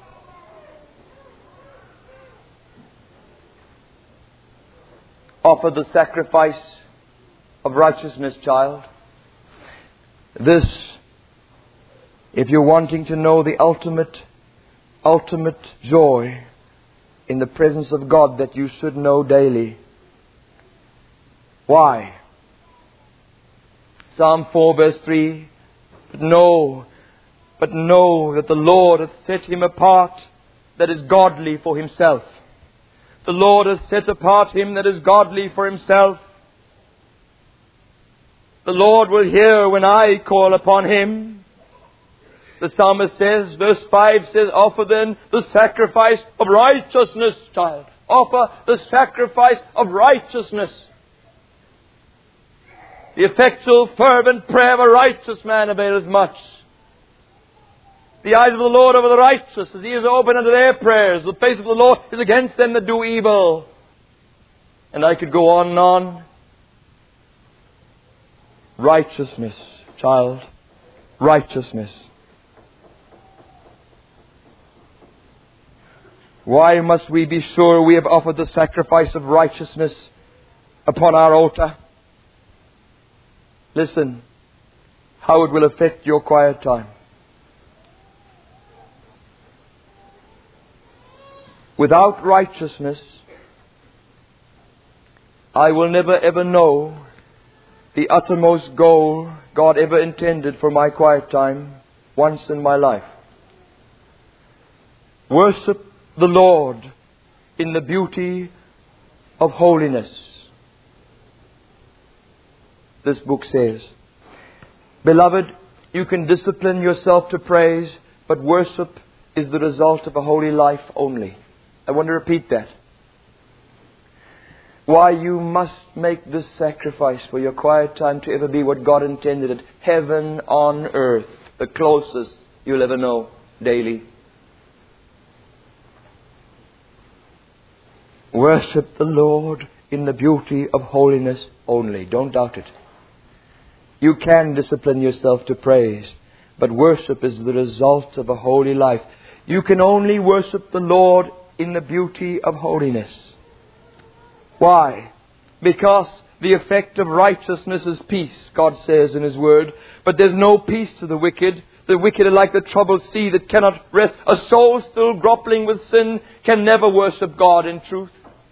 Offer the sacrifice of righteousness, child. This, if you're wanting to know the ultimate, ultimate joy in the presence of God that you should know daily. Why? Psalm four verse three. But know, but know that the Lord hath set him apart that is godly for himself. The Lord hath set apart him that is godly for himself. The Lord will hear when I call upon him. The psalmist says, verse five says, offer then the sacrifice of righteousness, child. Offer the sacrifice of righteousness. The effectual, fervent prayer of a righteous man availeth much. The eyes of the Lord over the righteous, his ears are open unto their prayers. The face of the Lord is against them that do evil. And I could go on and on. Righteousness, child. Righteousness. Why must we be sure we have offered the sacrifice of righteousness upon our altar? Listen, how it will affect your quiet time. Without righteousness, I will never ever know the uttermost goal God ever intended for my quiet time once in my life. Worship the Lord in the beauty of holiness. This book says, beloved, you can discipline yourself to praise, but worship is the result of a holy life only. I want to repeat that. Why you must make this sacrifice for your quiet time to ever be what God intended it. Heaven on earth. The closest you'll ever know daily. Worship the Lord in the beauty of holiness only. Don't doubt it. You can discipline yourself to praise, but worship is the result of a holy life. You can only worship the Lord in the beauty of holiness. Why? Because the effect of righteousness is peace, God says in His Word. But there's no peace to the wicked. The wicked are like the troubled sea that cannot rest. A soul still grappling with sin can never worship God in truth.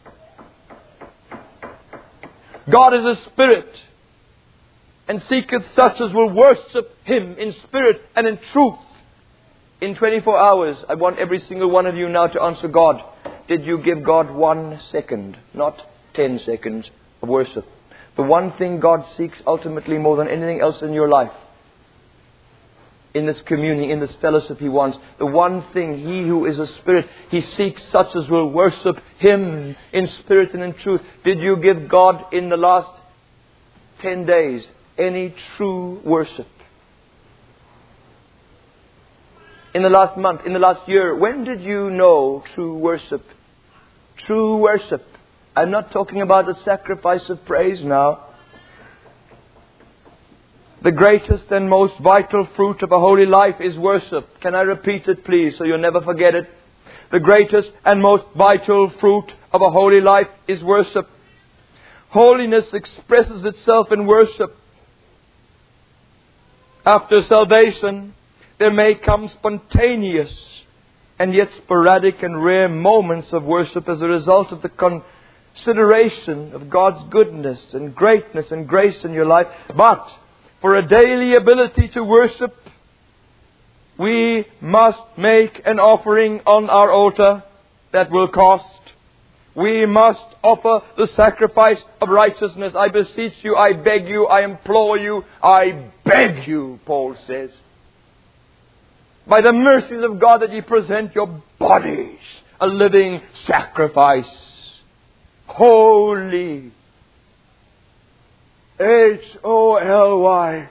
God is a spirit, and seeketh such as will worship Him in spirit and in truth. In twenty-four hours, I want every single one of you now to answer God. Did you give God one second, not ten seconds of worship? The one thing God seeks ultimately more than anything else in your life, in this communion, in this fellowship He wants, the one thing, He who is a spirit, He seeks such as will worship Him in spirit and in truth. Did you give God in the last ten days any true worship? In the last month, in the last year, when did you know true worship? True worship. I'm not talking about the sacrifice of praise now. The greatest and most vital fruit of a holy life is worship. Can I repeat it, please, so you'll never forget it? The greatest and most vital fruit of a holy life is worship. Holiness expresses itself in worship. After salvation, there may come spontaneous and yet sporadic and rare moments of worship as a result of the consideration of God's goodness and greatness and grace in your life. But for a daily ability to worship, we must make an offering on our altar that will cost. We must offer the sacrifice of righteousness. I beseech you, I beg you, I implore you, I beg you, Paul says, by the mercies of God, that ye present your bodies a living sacrifice, holy, H O L Y,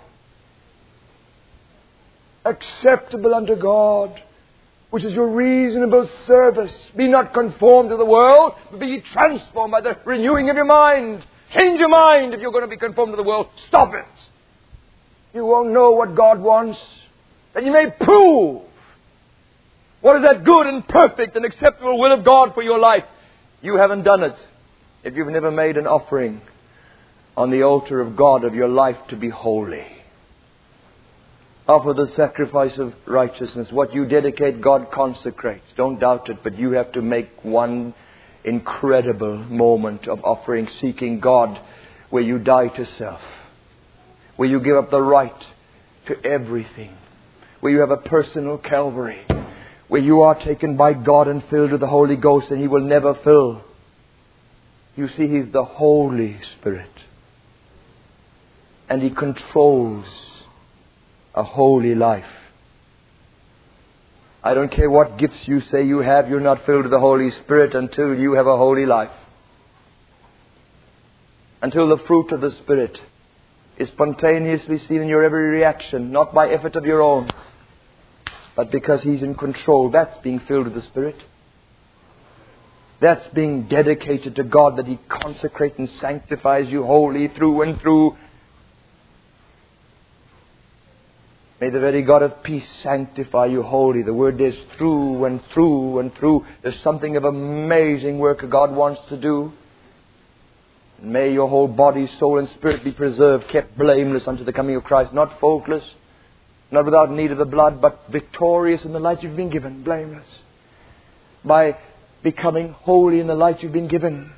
acceptable unto God, which is your reasonable service. Be not conformed to the world, but be ye transformed by the renewing of your mind. Change your mind if you're going to be conformed to the world. Stop it. You won't know what God wants, that you may prove what is that good and perfect and acceptable will of God for your life. You haven't done it if you've never made an offering on the altar of God of your life to be holy. Offer the sacrifice of righteousness. What you dedicate, God consecrates. Don't doubt it, but you have to make one incredible moment of offering, seeking God, where you die to self, where you give up the right to everything. Where you have a personal Calvary. Where you are taken by God and filled with the Holy Ghost, and He will never fill. You see, He's the Holy Spirit. And He controls a holy life. I don't care what gifts you say you have, you're not filled with the Holy Spirit until you have a holy life. Until the fruit of the Spirit is spontaneously seen in your every reaction, not by effort of your own, but because He's in control. That's being filled with the Spirit. That's being dedicated to God, that He consecrates and sanctifies you wholly through and through. May the very God of peace sanctify you wholly. The word is through and through and through. There's something of amazing work God wants to do. May your whole body, soul and spirit be preserved, kept blameless unto the coming of Christ. Not faultless, not without need of the blood, but victorious in the light you've been given, blameless. By becoming holy in the light you've been given.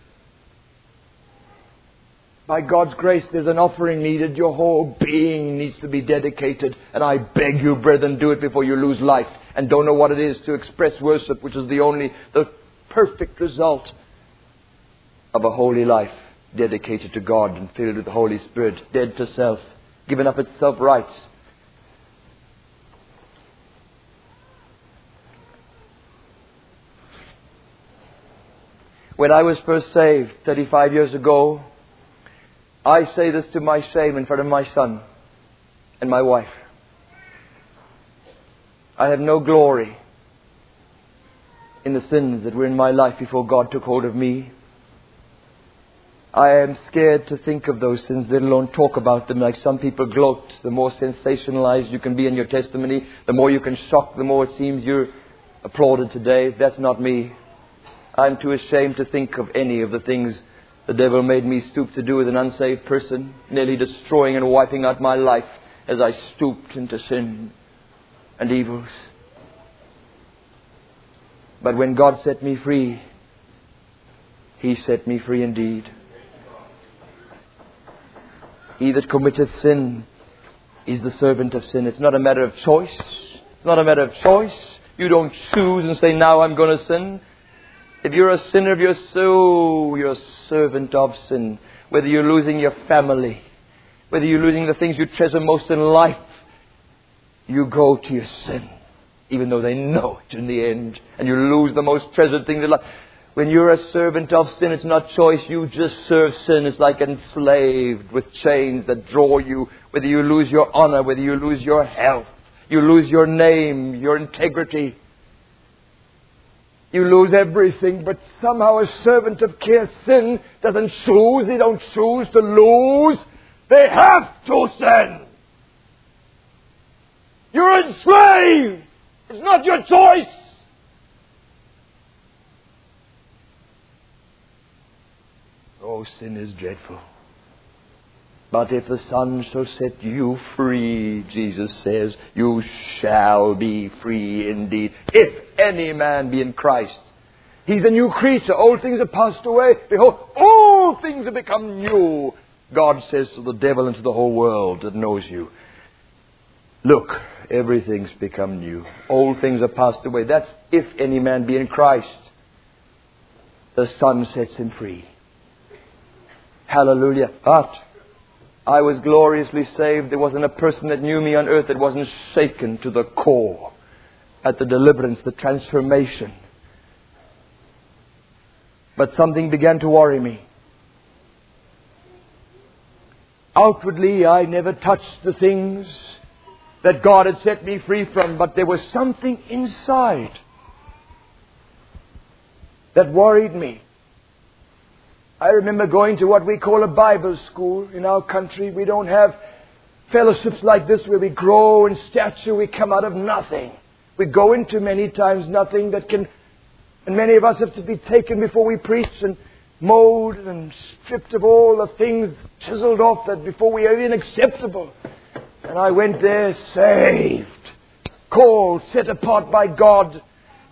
By God's grace, there's an offering needed. Your whole being needs to be dedicated. And I beg you, brethren, do it before you lose life and don't know what it is to express worship, which is the only, the perfect result of a holy life, dedicated to God and filled with the Holy Spirit, dead to self, given up its self-rights. When I was first saved thirty-five years ago, I say this to my shame in front of my son and my wife. I have no glory in the sins that were in my life before God took hold of me. I am scared to think of those sins, let alone talk about them. Like some people gloat. The more sensationalized you can be in your testimony, the more you can shock, the more it seems you're applauded today. That's not me. I'm too ashamed to think of any of the things the devil made me stoop to do as an unsaved person, nearly destroying and wiping out my life as I stooped into sin and evils. But when God set me free, He set me free indeed. He that committeth sin is the servant of sin. It's not a matter of choice. It's not a matter of choice. You don't choose and say, now I'm going to sin. If you're a sinner of your soul, you're a servant of sin. Whether you're losing your family, whether you're losing the things you treasure most in life, you go to your sin, even though they know it in the end. And you lose the most treasured things in life. When you're a servant of sin, it's not choice. You just serve sin. It's like enslaved with chains that draw you. Whether you lose your honor, whether you lose your health, you lose your name, your integrity. You lose everything, but somehow a servant of sin doesn't choose. They don't choose to lose. They have to sin. You're enslaved. It's not your choice. Oh, sin is dreadful. But if the Son shall set you free, Jesus says, you shall be free indeed. If any man be in Christ, he's a new creature. Old things have passed away. Behold, all things have become new. God says to the devil and to the whole world that knows you, look, everything's become new. Old things have passed away. That's if any man be in Christ. The Son sets him free. Hallelujah. But I was gloriously saved. There wasn't a person that knew me on earth that wasn't shaken to the core at the deliverance, the transformation. But something began to worry me. Outwardly, I never touched the things that God had set me free from, but there was something inside that worried me. I remember going to what we call a Bible school in our country. We don't have fellowships like this where we grow in stature. We come out of nothing. We go into many times nothing that can, and many of us have to be taken before we preach and molded and stripped of all the things chiseled off that before we are even acceptable. And I went there saved, called, set apart by God.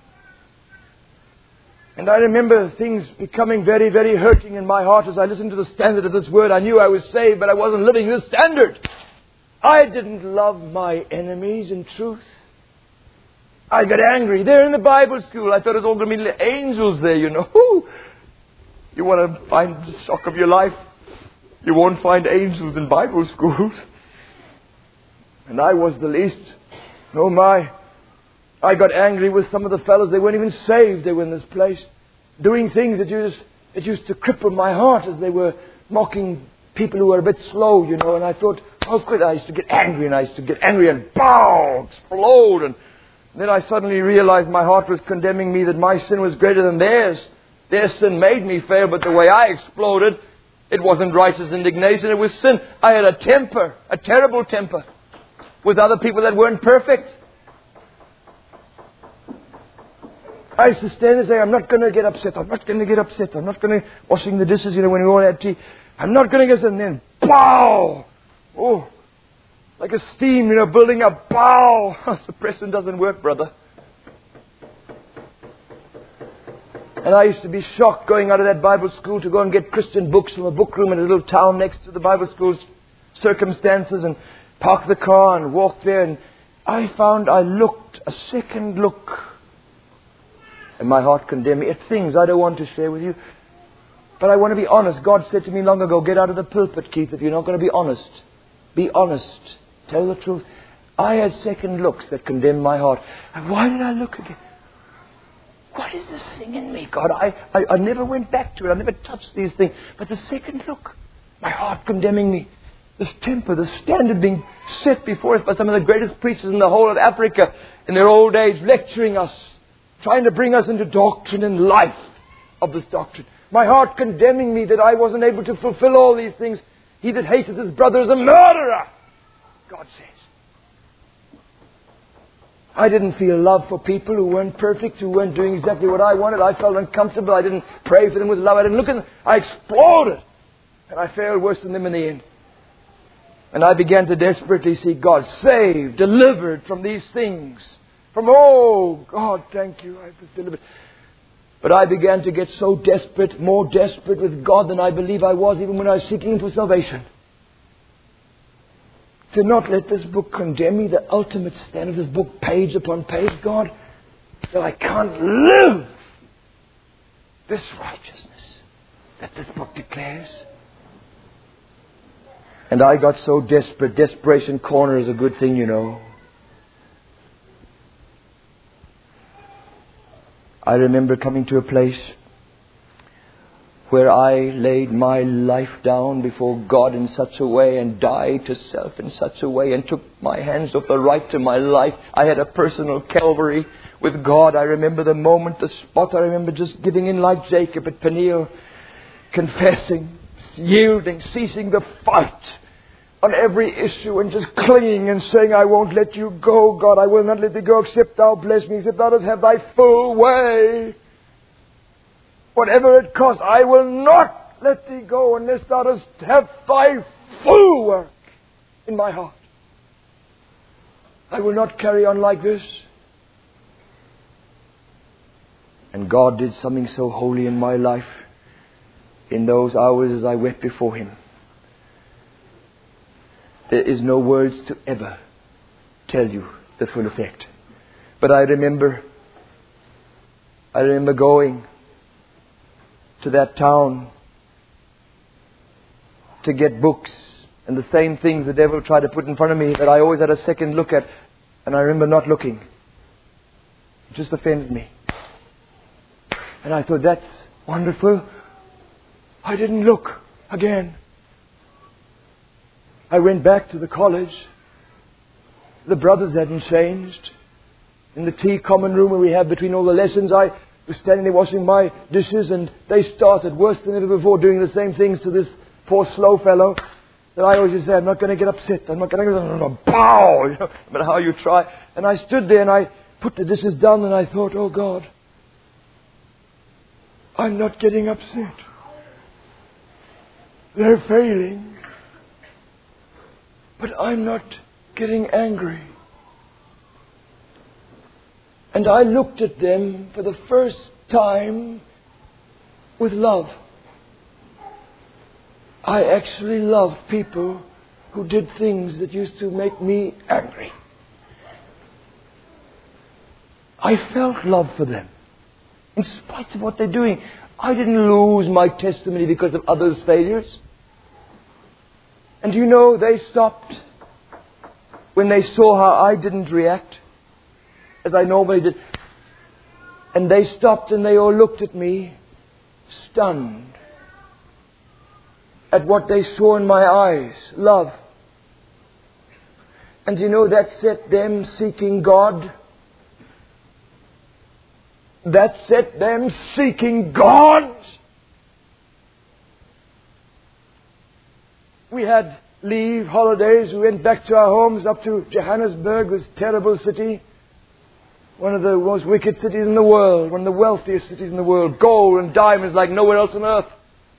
And I remember things becoming very, very hurting in my heart as I listened to the standard of this word. I knew I was saved, but I wasn't living this standard. I didn't love my enemies in truth. I got angry. They're in the Bible school. I thought it was all going to be angels there, you know. Woo! You want to find the shock of your life? You won't find angels in Bible schools. And I was the least. Oh my. I got angry with some of the fellows. They weren't even saved. They were in this place doing things that used, that used to cripple my heart as they were mocking people who were a bit slow, you know. And I thought, how could I? I used to get angry and I used to get angry and bow, explode. And then I suddenly realized my heart was condemning me, that my sin was greater than theirs. Their sin made me fail, but the way I exploded, it wasn't righteous indignation, it was sin. I had a temper, a terrible temper, with other people that weren't perfect. I used to stand and say, I'm not going to get upset, I'm not going to get upset, I'm not going to, washing the dishes, you know, when we all had tea, I'm not going to get, and then, pow! Oh, like a steam, you know, building up, pow! Suppression doesn't work, brother. And I used to be shocked going out of that Bible school to go and get Christian books from a book room in a little town next to the Bible school's circumstances and park the car and walk there. And I found I looked, a second look, and my heart condemned me at things I don't want to share with you. But I want to be honest. God said to me long ago, get out of the pulpit, Keith, if you're not going to be honest. Be honest. Tell the truth. I had second looks that condemned my heart. And why did I look again? What is this thing in me, God? I, I, I never went back to it. I never touched these things. But the second look, my heart condemning me. This temper, the standard being set before us by some of the greatest preachers in the whole of Africa in their old age, lecturing us, trying to bring us into doctrine and life of this doctrine. My heart condemning me that I wasn't able to fulfill all these things. He that hateth his brother is a murderer, God says. I didn't feel love for people who weren't perfect, who weren't doing exactly what I wanted. I felt uncomfortable. I didn't pray for them with love. I didn't look at them. I exploded. And I failed worse than them in the end. And I began to desperately seek God, saved, delivered from these things. From, oh, God, thank you, I was delivered. But I began to get so desperate, more desperate with God than I believe I was even when I was seeking Him for salvation. To not let this book condemn me, the ultimate stand of this book, page upon page, God, that I can't live this righteousness that this book declares. And I got so desperate. Desperation corner is a good thing, you know. I remember coming to a place where I laid my life down before God in such a way and died to self in such a way and took my hands off the right to my life. I had a personal Calvary with God. I remember the moment, the spot. I remember just giving in like Jacob at Peniel, confessing, yielding, ceasing the fight on every issue and just clinging and saying, I won't let you go, God. I will not let thee go except thou bless me, except thou dost have thy full way. Whatever it costs, I will not let thee go unless thou dost have thy full work in my heart. I will not carry on like this. And God did something so holy in my life in those hours as I wept before Him. There is no words to ever tell you the full effect. But I remember, I remember going to that town to get books and the same things the devil tried to put in front of me that I always had a second look at, and I remember not looking. It just offended me. And I thought, that's wonderful. I didn't look again. I went back to the college. The brothers hadn't changed. In the tea common room where we have between all the lessons, I was standing there washing my dishes, and they started worse than ever before doing the same things to this poor slow fellow that I always just say, I'm not going to get upset. I'm not going to get upset. Pow! You know, no matter how you try. And I stood there and I put the dishes down and I thought, oh God, I'm not getting upset. They're failing. But I'm not getting angry. And I looked at them for the first time with love. I actually love people who did things that used to make me angry. I felt love for them. In spite of what they're doing, I didn't lose my testimony because of others' failures. And you know, they stopped when they saw how I didn't react as I normally did. And they stopped and they all looked at me, stunned at what they saw in my eyes, love. And you know, that set them seeking God. That set them seeking God. We had leave, holidays. We went back to our homes up to Johannesburg, this terrible city. One of the most wicked cities in the world. One of the wealthiest cities in the world. Gold and diamonds like nowhere else on earth.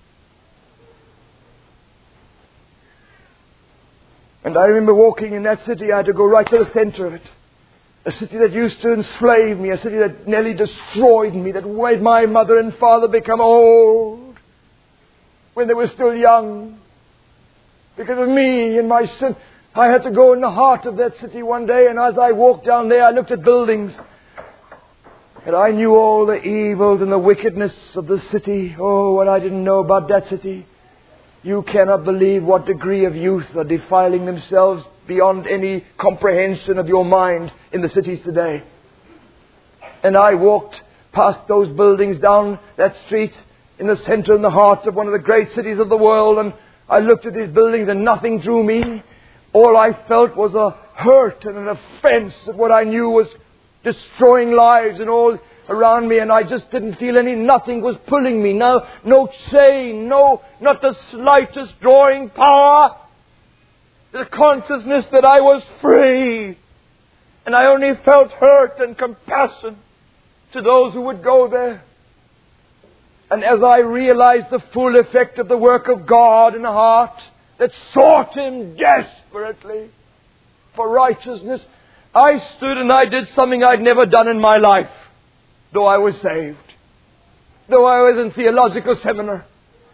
And I remember walking in that city. I had to go right to the center of it. A city that used to enslave me. A city that nearly destroyed me. That made my mother and father become old when they were still young. Because of me and my sin. I had to go in the heart of that city one day. And as I walked down there, I looked at buildings. And I knew all the evils and the wickedness of the city. Oh, what I didn't know about that city. You cannot believe what degree of youth are defiling themselves beyond any comprehension of your mind in the cities today. And I walked past those buildings down that street in the center and the heart of one of the great cities of the world. And I looked at these buildings and nothing drew me. All I felt was a hurt and an offense at what I knew was destroying lives and all around me, and I just didn't feel any, nothing was pulling me. No, no chain, no, not the slightest drawing power. The consciousness that I was free. And I only felt hurt and compassion to those who would go there. And as I realized the full effect of the work of God in a heart that sought Him desperately for righteousness, I stood and I did something I'd never done in my life. Though I was saved. Though I was in theological seminar.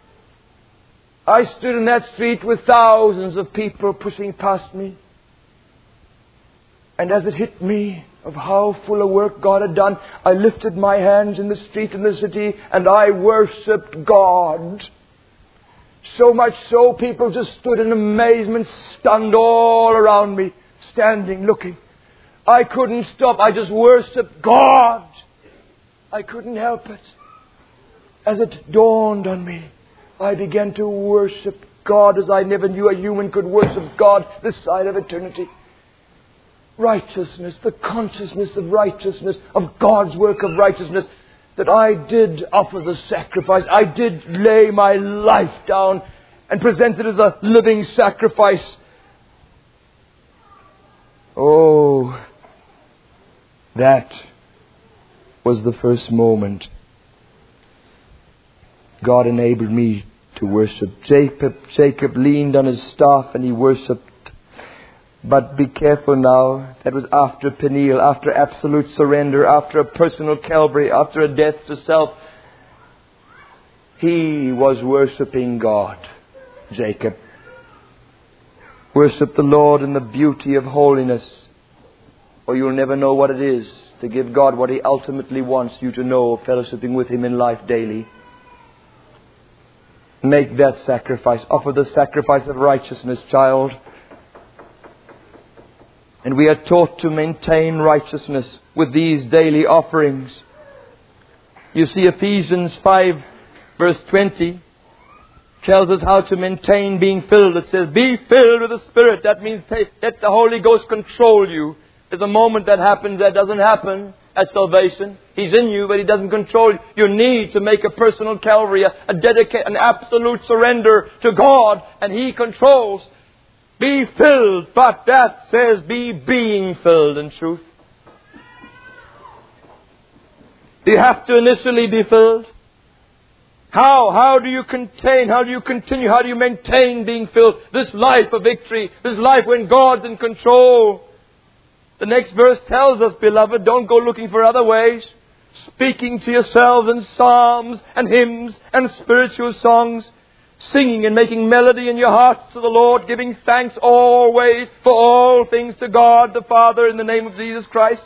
I stood in that street with thousands of people pushing past me. And as it hit me of how full a work God had done, I lifted my hands in the street in the city and I worshipped God. So much so people just stood in amazement, stunned all around me, standing, looking. I couldn't stop. I just worshipped God. I couldn't help it. As it dawned on me, I began to worship God as I never knew a human could worship God this side of eternity. Righteousness, the consciousness of righteousness, of God's work of righteousness, that I did offer the sacrifice. I did lay my life down and present it as a living sacrifice. Oh, that was the first moment God enabled me to worship. Jacob, Jacob leaned on his staff and he worshipped. But be careful now. That was after Peniel, after absolute surrender, after a personal Calvary, after a death to self. He was worshipping God, Jacob. Worship the Lord in the beauty of holiness, or you'll never know what it is to give God what He ultimately wants you to know, fellowshipping with Him in life daily. Make that sacrifice. Offer the sacrifice of righteousness, child. And we are taught to maintain righteousness with these daily offerings. You see, Ephesians five verse twenty tells us how to maintain being filled. It says, be filled with the Spirit. That means let the Holy Ghost control you. There's a moment that happens that doesn't happen at salvation. He's in you, but He doesn't control you. You need to make a personal Calvary, a, a dedicate, an absolute surrender to God, and He controls. Be filled, but that says be being filled in truth. You have to initially be filled. How? How do you contain? How do you continue? How do you maintain being filled? This life of victory. This life when God's in control. The next verse tells us, beloved, don't go looking for other ways. Speaking to yourselves in psalms and hymns and spiritual songs. singing and making melody in your hearts to the Lord, giving thanks always for all things to God the Father in the name of Jesus Christ.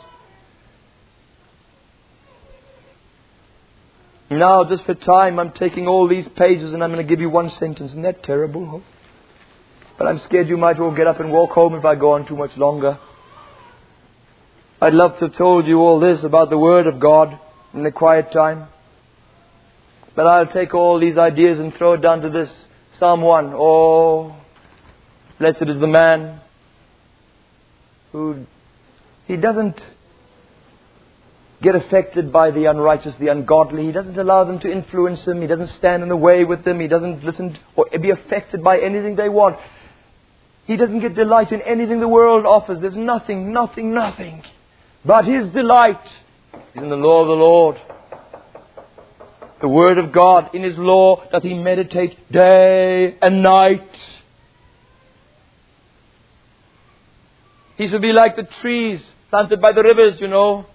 Now, just for time, I'm taking all these pages and I'm going to give you one sentence. Isn't that terrible? But I'm scared you might all get up and walk home if I go on too much longer. I'd love to have told you all this about the Word of God in the quiet time. But I'll take all these ideas and throw it down to this. Psalm one. Oh, blessed is the man who, he doesn't get affected by the unrighteous, the ungodly. He doesn't allow them to influence him. He doesn't stand in the way with them. He doesn't listen or be affected by anything they want. He doesn't get delight in anything the world offers. There's nothing, nothing, nothing. But his delight is in the law of the Lord. The Word of God. In His law doth he meditate day and night. He shall be like the trees planted by the rivers, you know.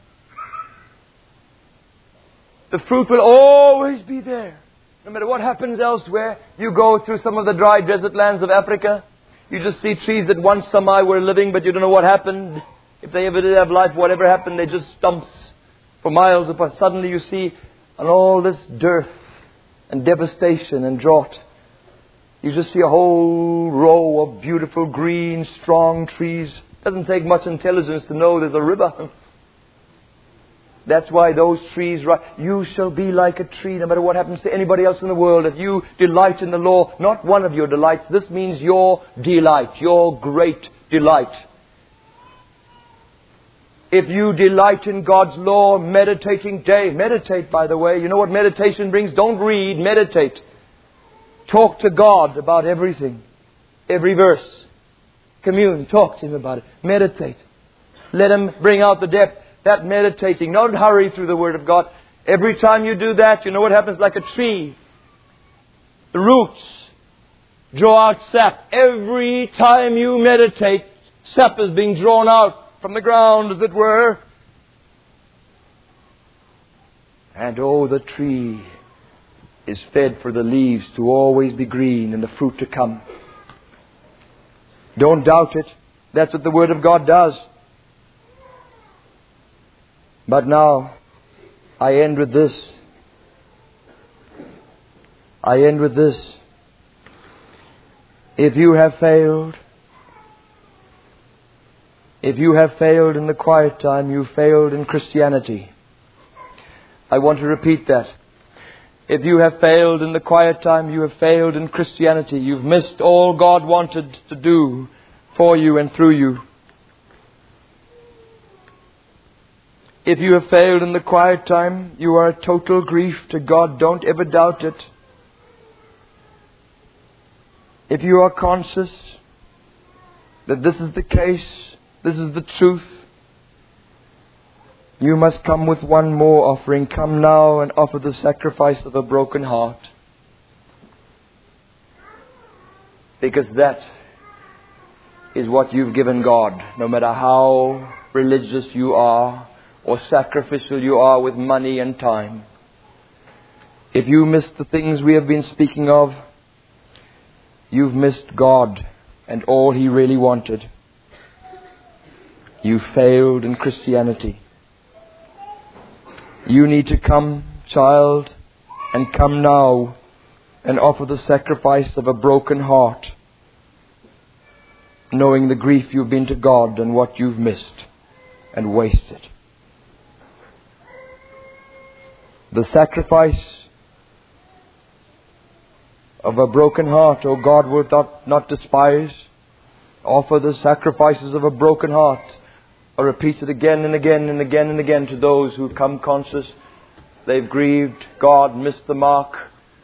The fruit will always be there. No matter what happens elsewhere, you go through some of the dry desert lands of Africa, you just see trees that once somehow were living, but you don't know what happened. If they ever did have life, whatever happened, they just stumps for miles apart. Suddenly you see, and all this dearth and devastation and drought, you just see a whole row of beautiful, green, strong trees. It doesn't take much intelligence to know there's a river. That's why those trees, you shall be like a tree, no matter what happens to anybody else in the world. If you delight in the law, not one of your delights, this means your delight, your great delight. If you delight in God's law, meditating day, meditate, by the way. You know what meditation brings? Don't read, meditate. Talk to God about everything, every verse. Commune, talk to Him about it. Meditate. Let Him bring out the depth. That meditating, don't hurry through the Word of God. Every time you do that, you know what happens? Like a tree, the roots draw out sap. Every time you meditate, sap is being drawn out from the ground, as it were. And oh, the tree is fed for the leaves to always be green and the fruit to come. Don't doubt it. That's what the Word of God does. But now, I end with this. I end with this. If you have failed, if you have failed in the quiet time, you failed in Christianity. I want to repeat that. If you have failed in the quiet time, you have failed in Christianity. You've missed all God wanted to do for you and through you. If you have failed in the quiet time, you are a total grief to God. Don't ever doubt it. If you are conscious that this is the case, this is the truth, you must come with one more offering. Come now and offer the sacrifice of a broken heart. Because that is what you've given God. No matter how religious you are, or sacrificial you are with money and time. If you miss the things we have been speaking of, you've missed God and all He really wanted. You failed in Christianity. You need to come, child, and come now and offer the sacrifice of a broken heart, knowing the grief you've been to God and what you've missed and wasted. The sacrifice of a broken heart, O God, wilt not, not despise. Offer the sacrifices of a broken heart. I repeat it again and again and again and again to those who come conscious. They've grieved God, missed the mark,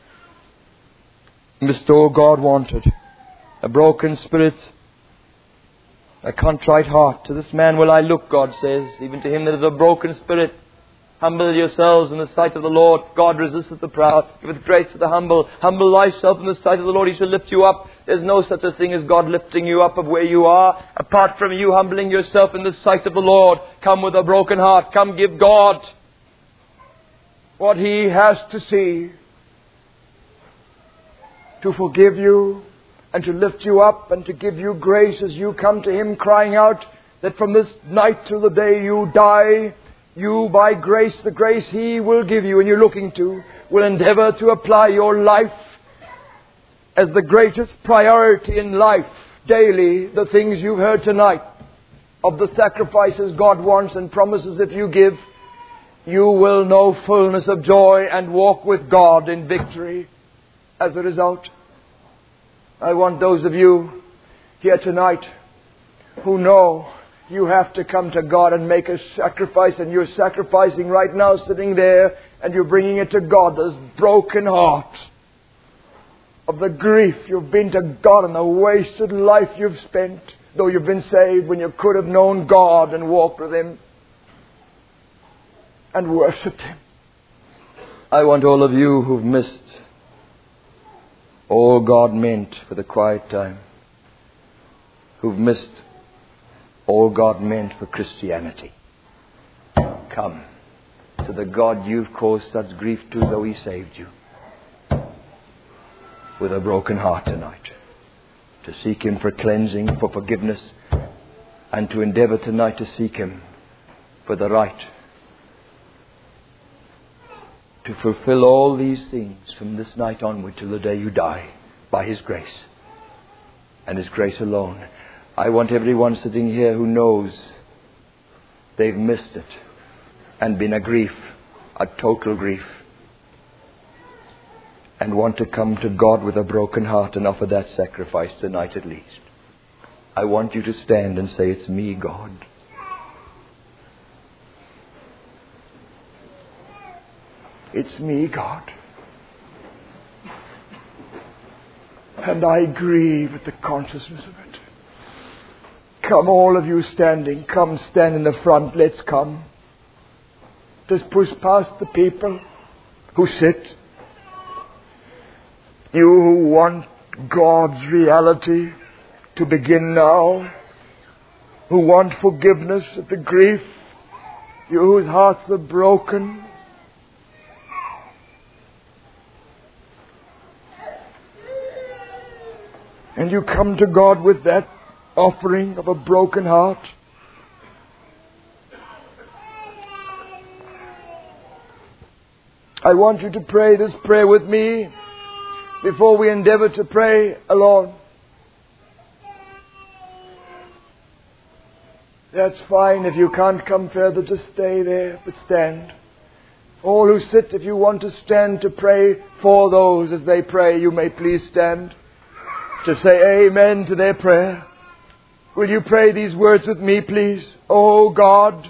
missed all God wanted. A broken spirit, a contrite heart. To this man will I look, God says, even to him that is a broken spirit. Humble yourselves in the sight of the Lord. God resisteth the proud, giveth grace to the humble. Humble thyself in the sight of the Lord, He shall lift you up. There's no such a thing as God lifting you up of where you are. Apart from you humbling yourself in the sight of the Lord, come with a broken heart. Come give God what He has to see. to forgive you and to lift you up and to give you grace as you come to Him, crying out that from this night till the day you die, you, by grace, the grace He will give you and you're looking to, will endeavor to apply your life as the greatest priority in life daily, the things you've heard tonight of the sacrifices God wants and promises if you give, you will know fullness of joy and walk with God in victory as a result. I want those of you here tonight who know you have to come to God and make a sacrifice, and you're sacrificing right now sitting there and you're bringing it to God, this broken heart of the grief you've been to God and the wasted life you've spent, though you've been saved when you could have known God and walked with Him and worshipped Him. I want all of you who've missed all God meant for the quiet time, who've missed all God meant for Christianity, come to the God you've caused such grief to, though He saved you, with a broken heart tonight, to seek Him for cleansing, for forgiveness, and to endeavor tonight to seek Him for the right to fulfill all these things from this night onward till the day you die, by His grace and His grace alone. I want everyone sitting here who knows they've missed it and been a grief, a total grief, and want to come to God with a broken heart and offer that sacrifice tonight at least. I want you to stand and say, "It's me, God. It's me, God. And I grieve at the consciousness of it." Come, all of you standing. Come, stand in the front. Let's come. Just push past the people who sit. You who want God's reality to begin now, who want forgiveness of the grief, you whose hearts are broken, and you come to God with that offering of a broken heart. I want you to pray this prayer with me before we endeavor to pray alone. That's fine. If you can't come further, just stay there, but stand. All who sit, if you want to stand to pray for those as they pray, you may please stand to say amen to their prayer. Will you pray these words with me, please? Oh God,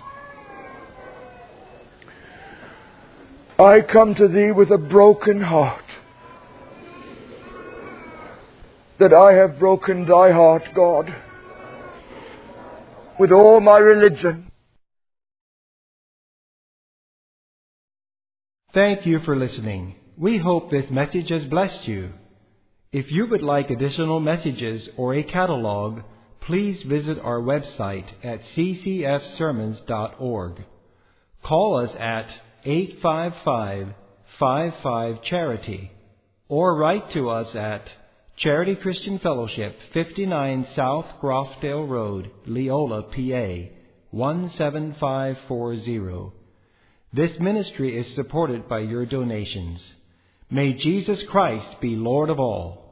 I come to Thee with a broken heart, that I have broken Thy heart, God, with all my religion. Thank you for listening. We hope this message has blessed you. If you would like additional messages or a catalog, please visit our website at c c f sermons dot org. Call us at eight five five, five five, charity or write to us at Charity Christian Fellowship, fifty-nine South Grofdale Road, Leola, P A, one seven five four zero. This ministry is supported by your donations. May Jesus Christ be Lord of all.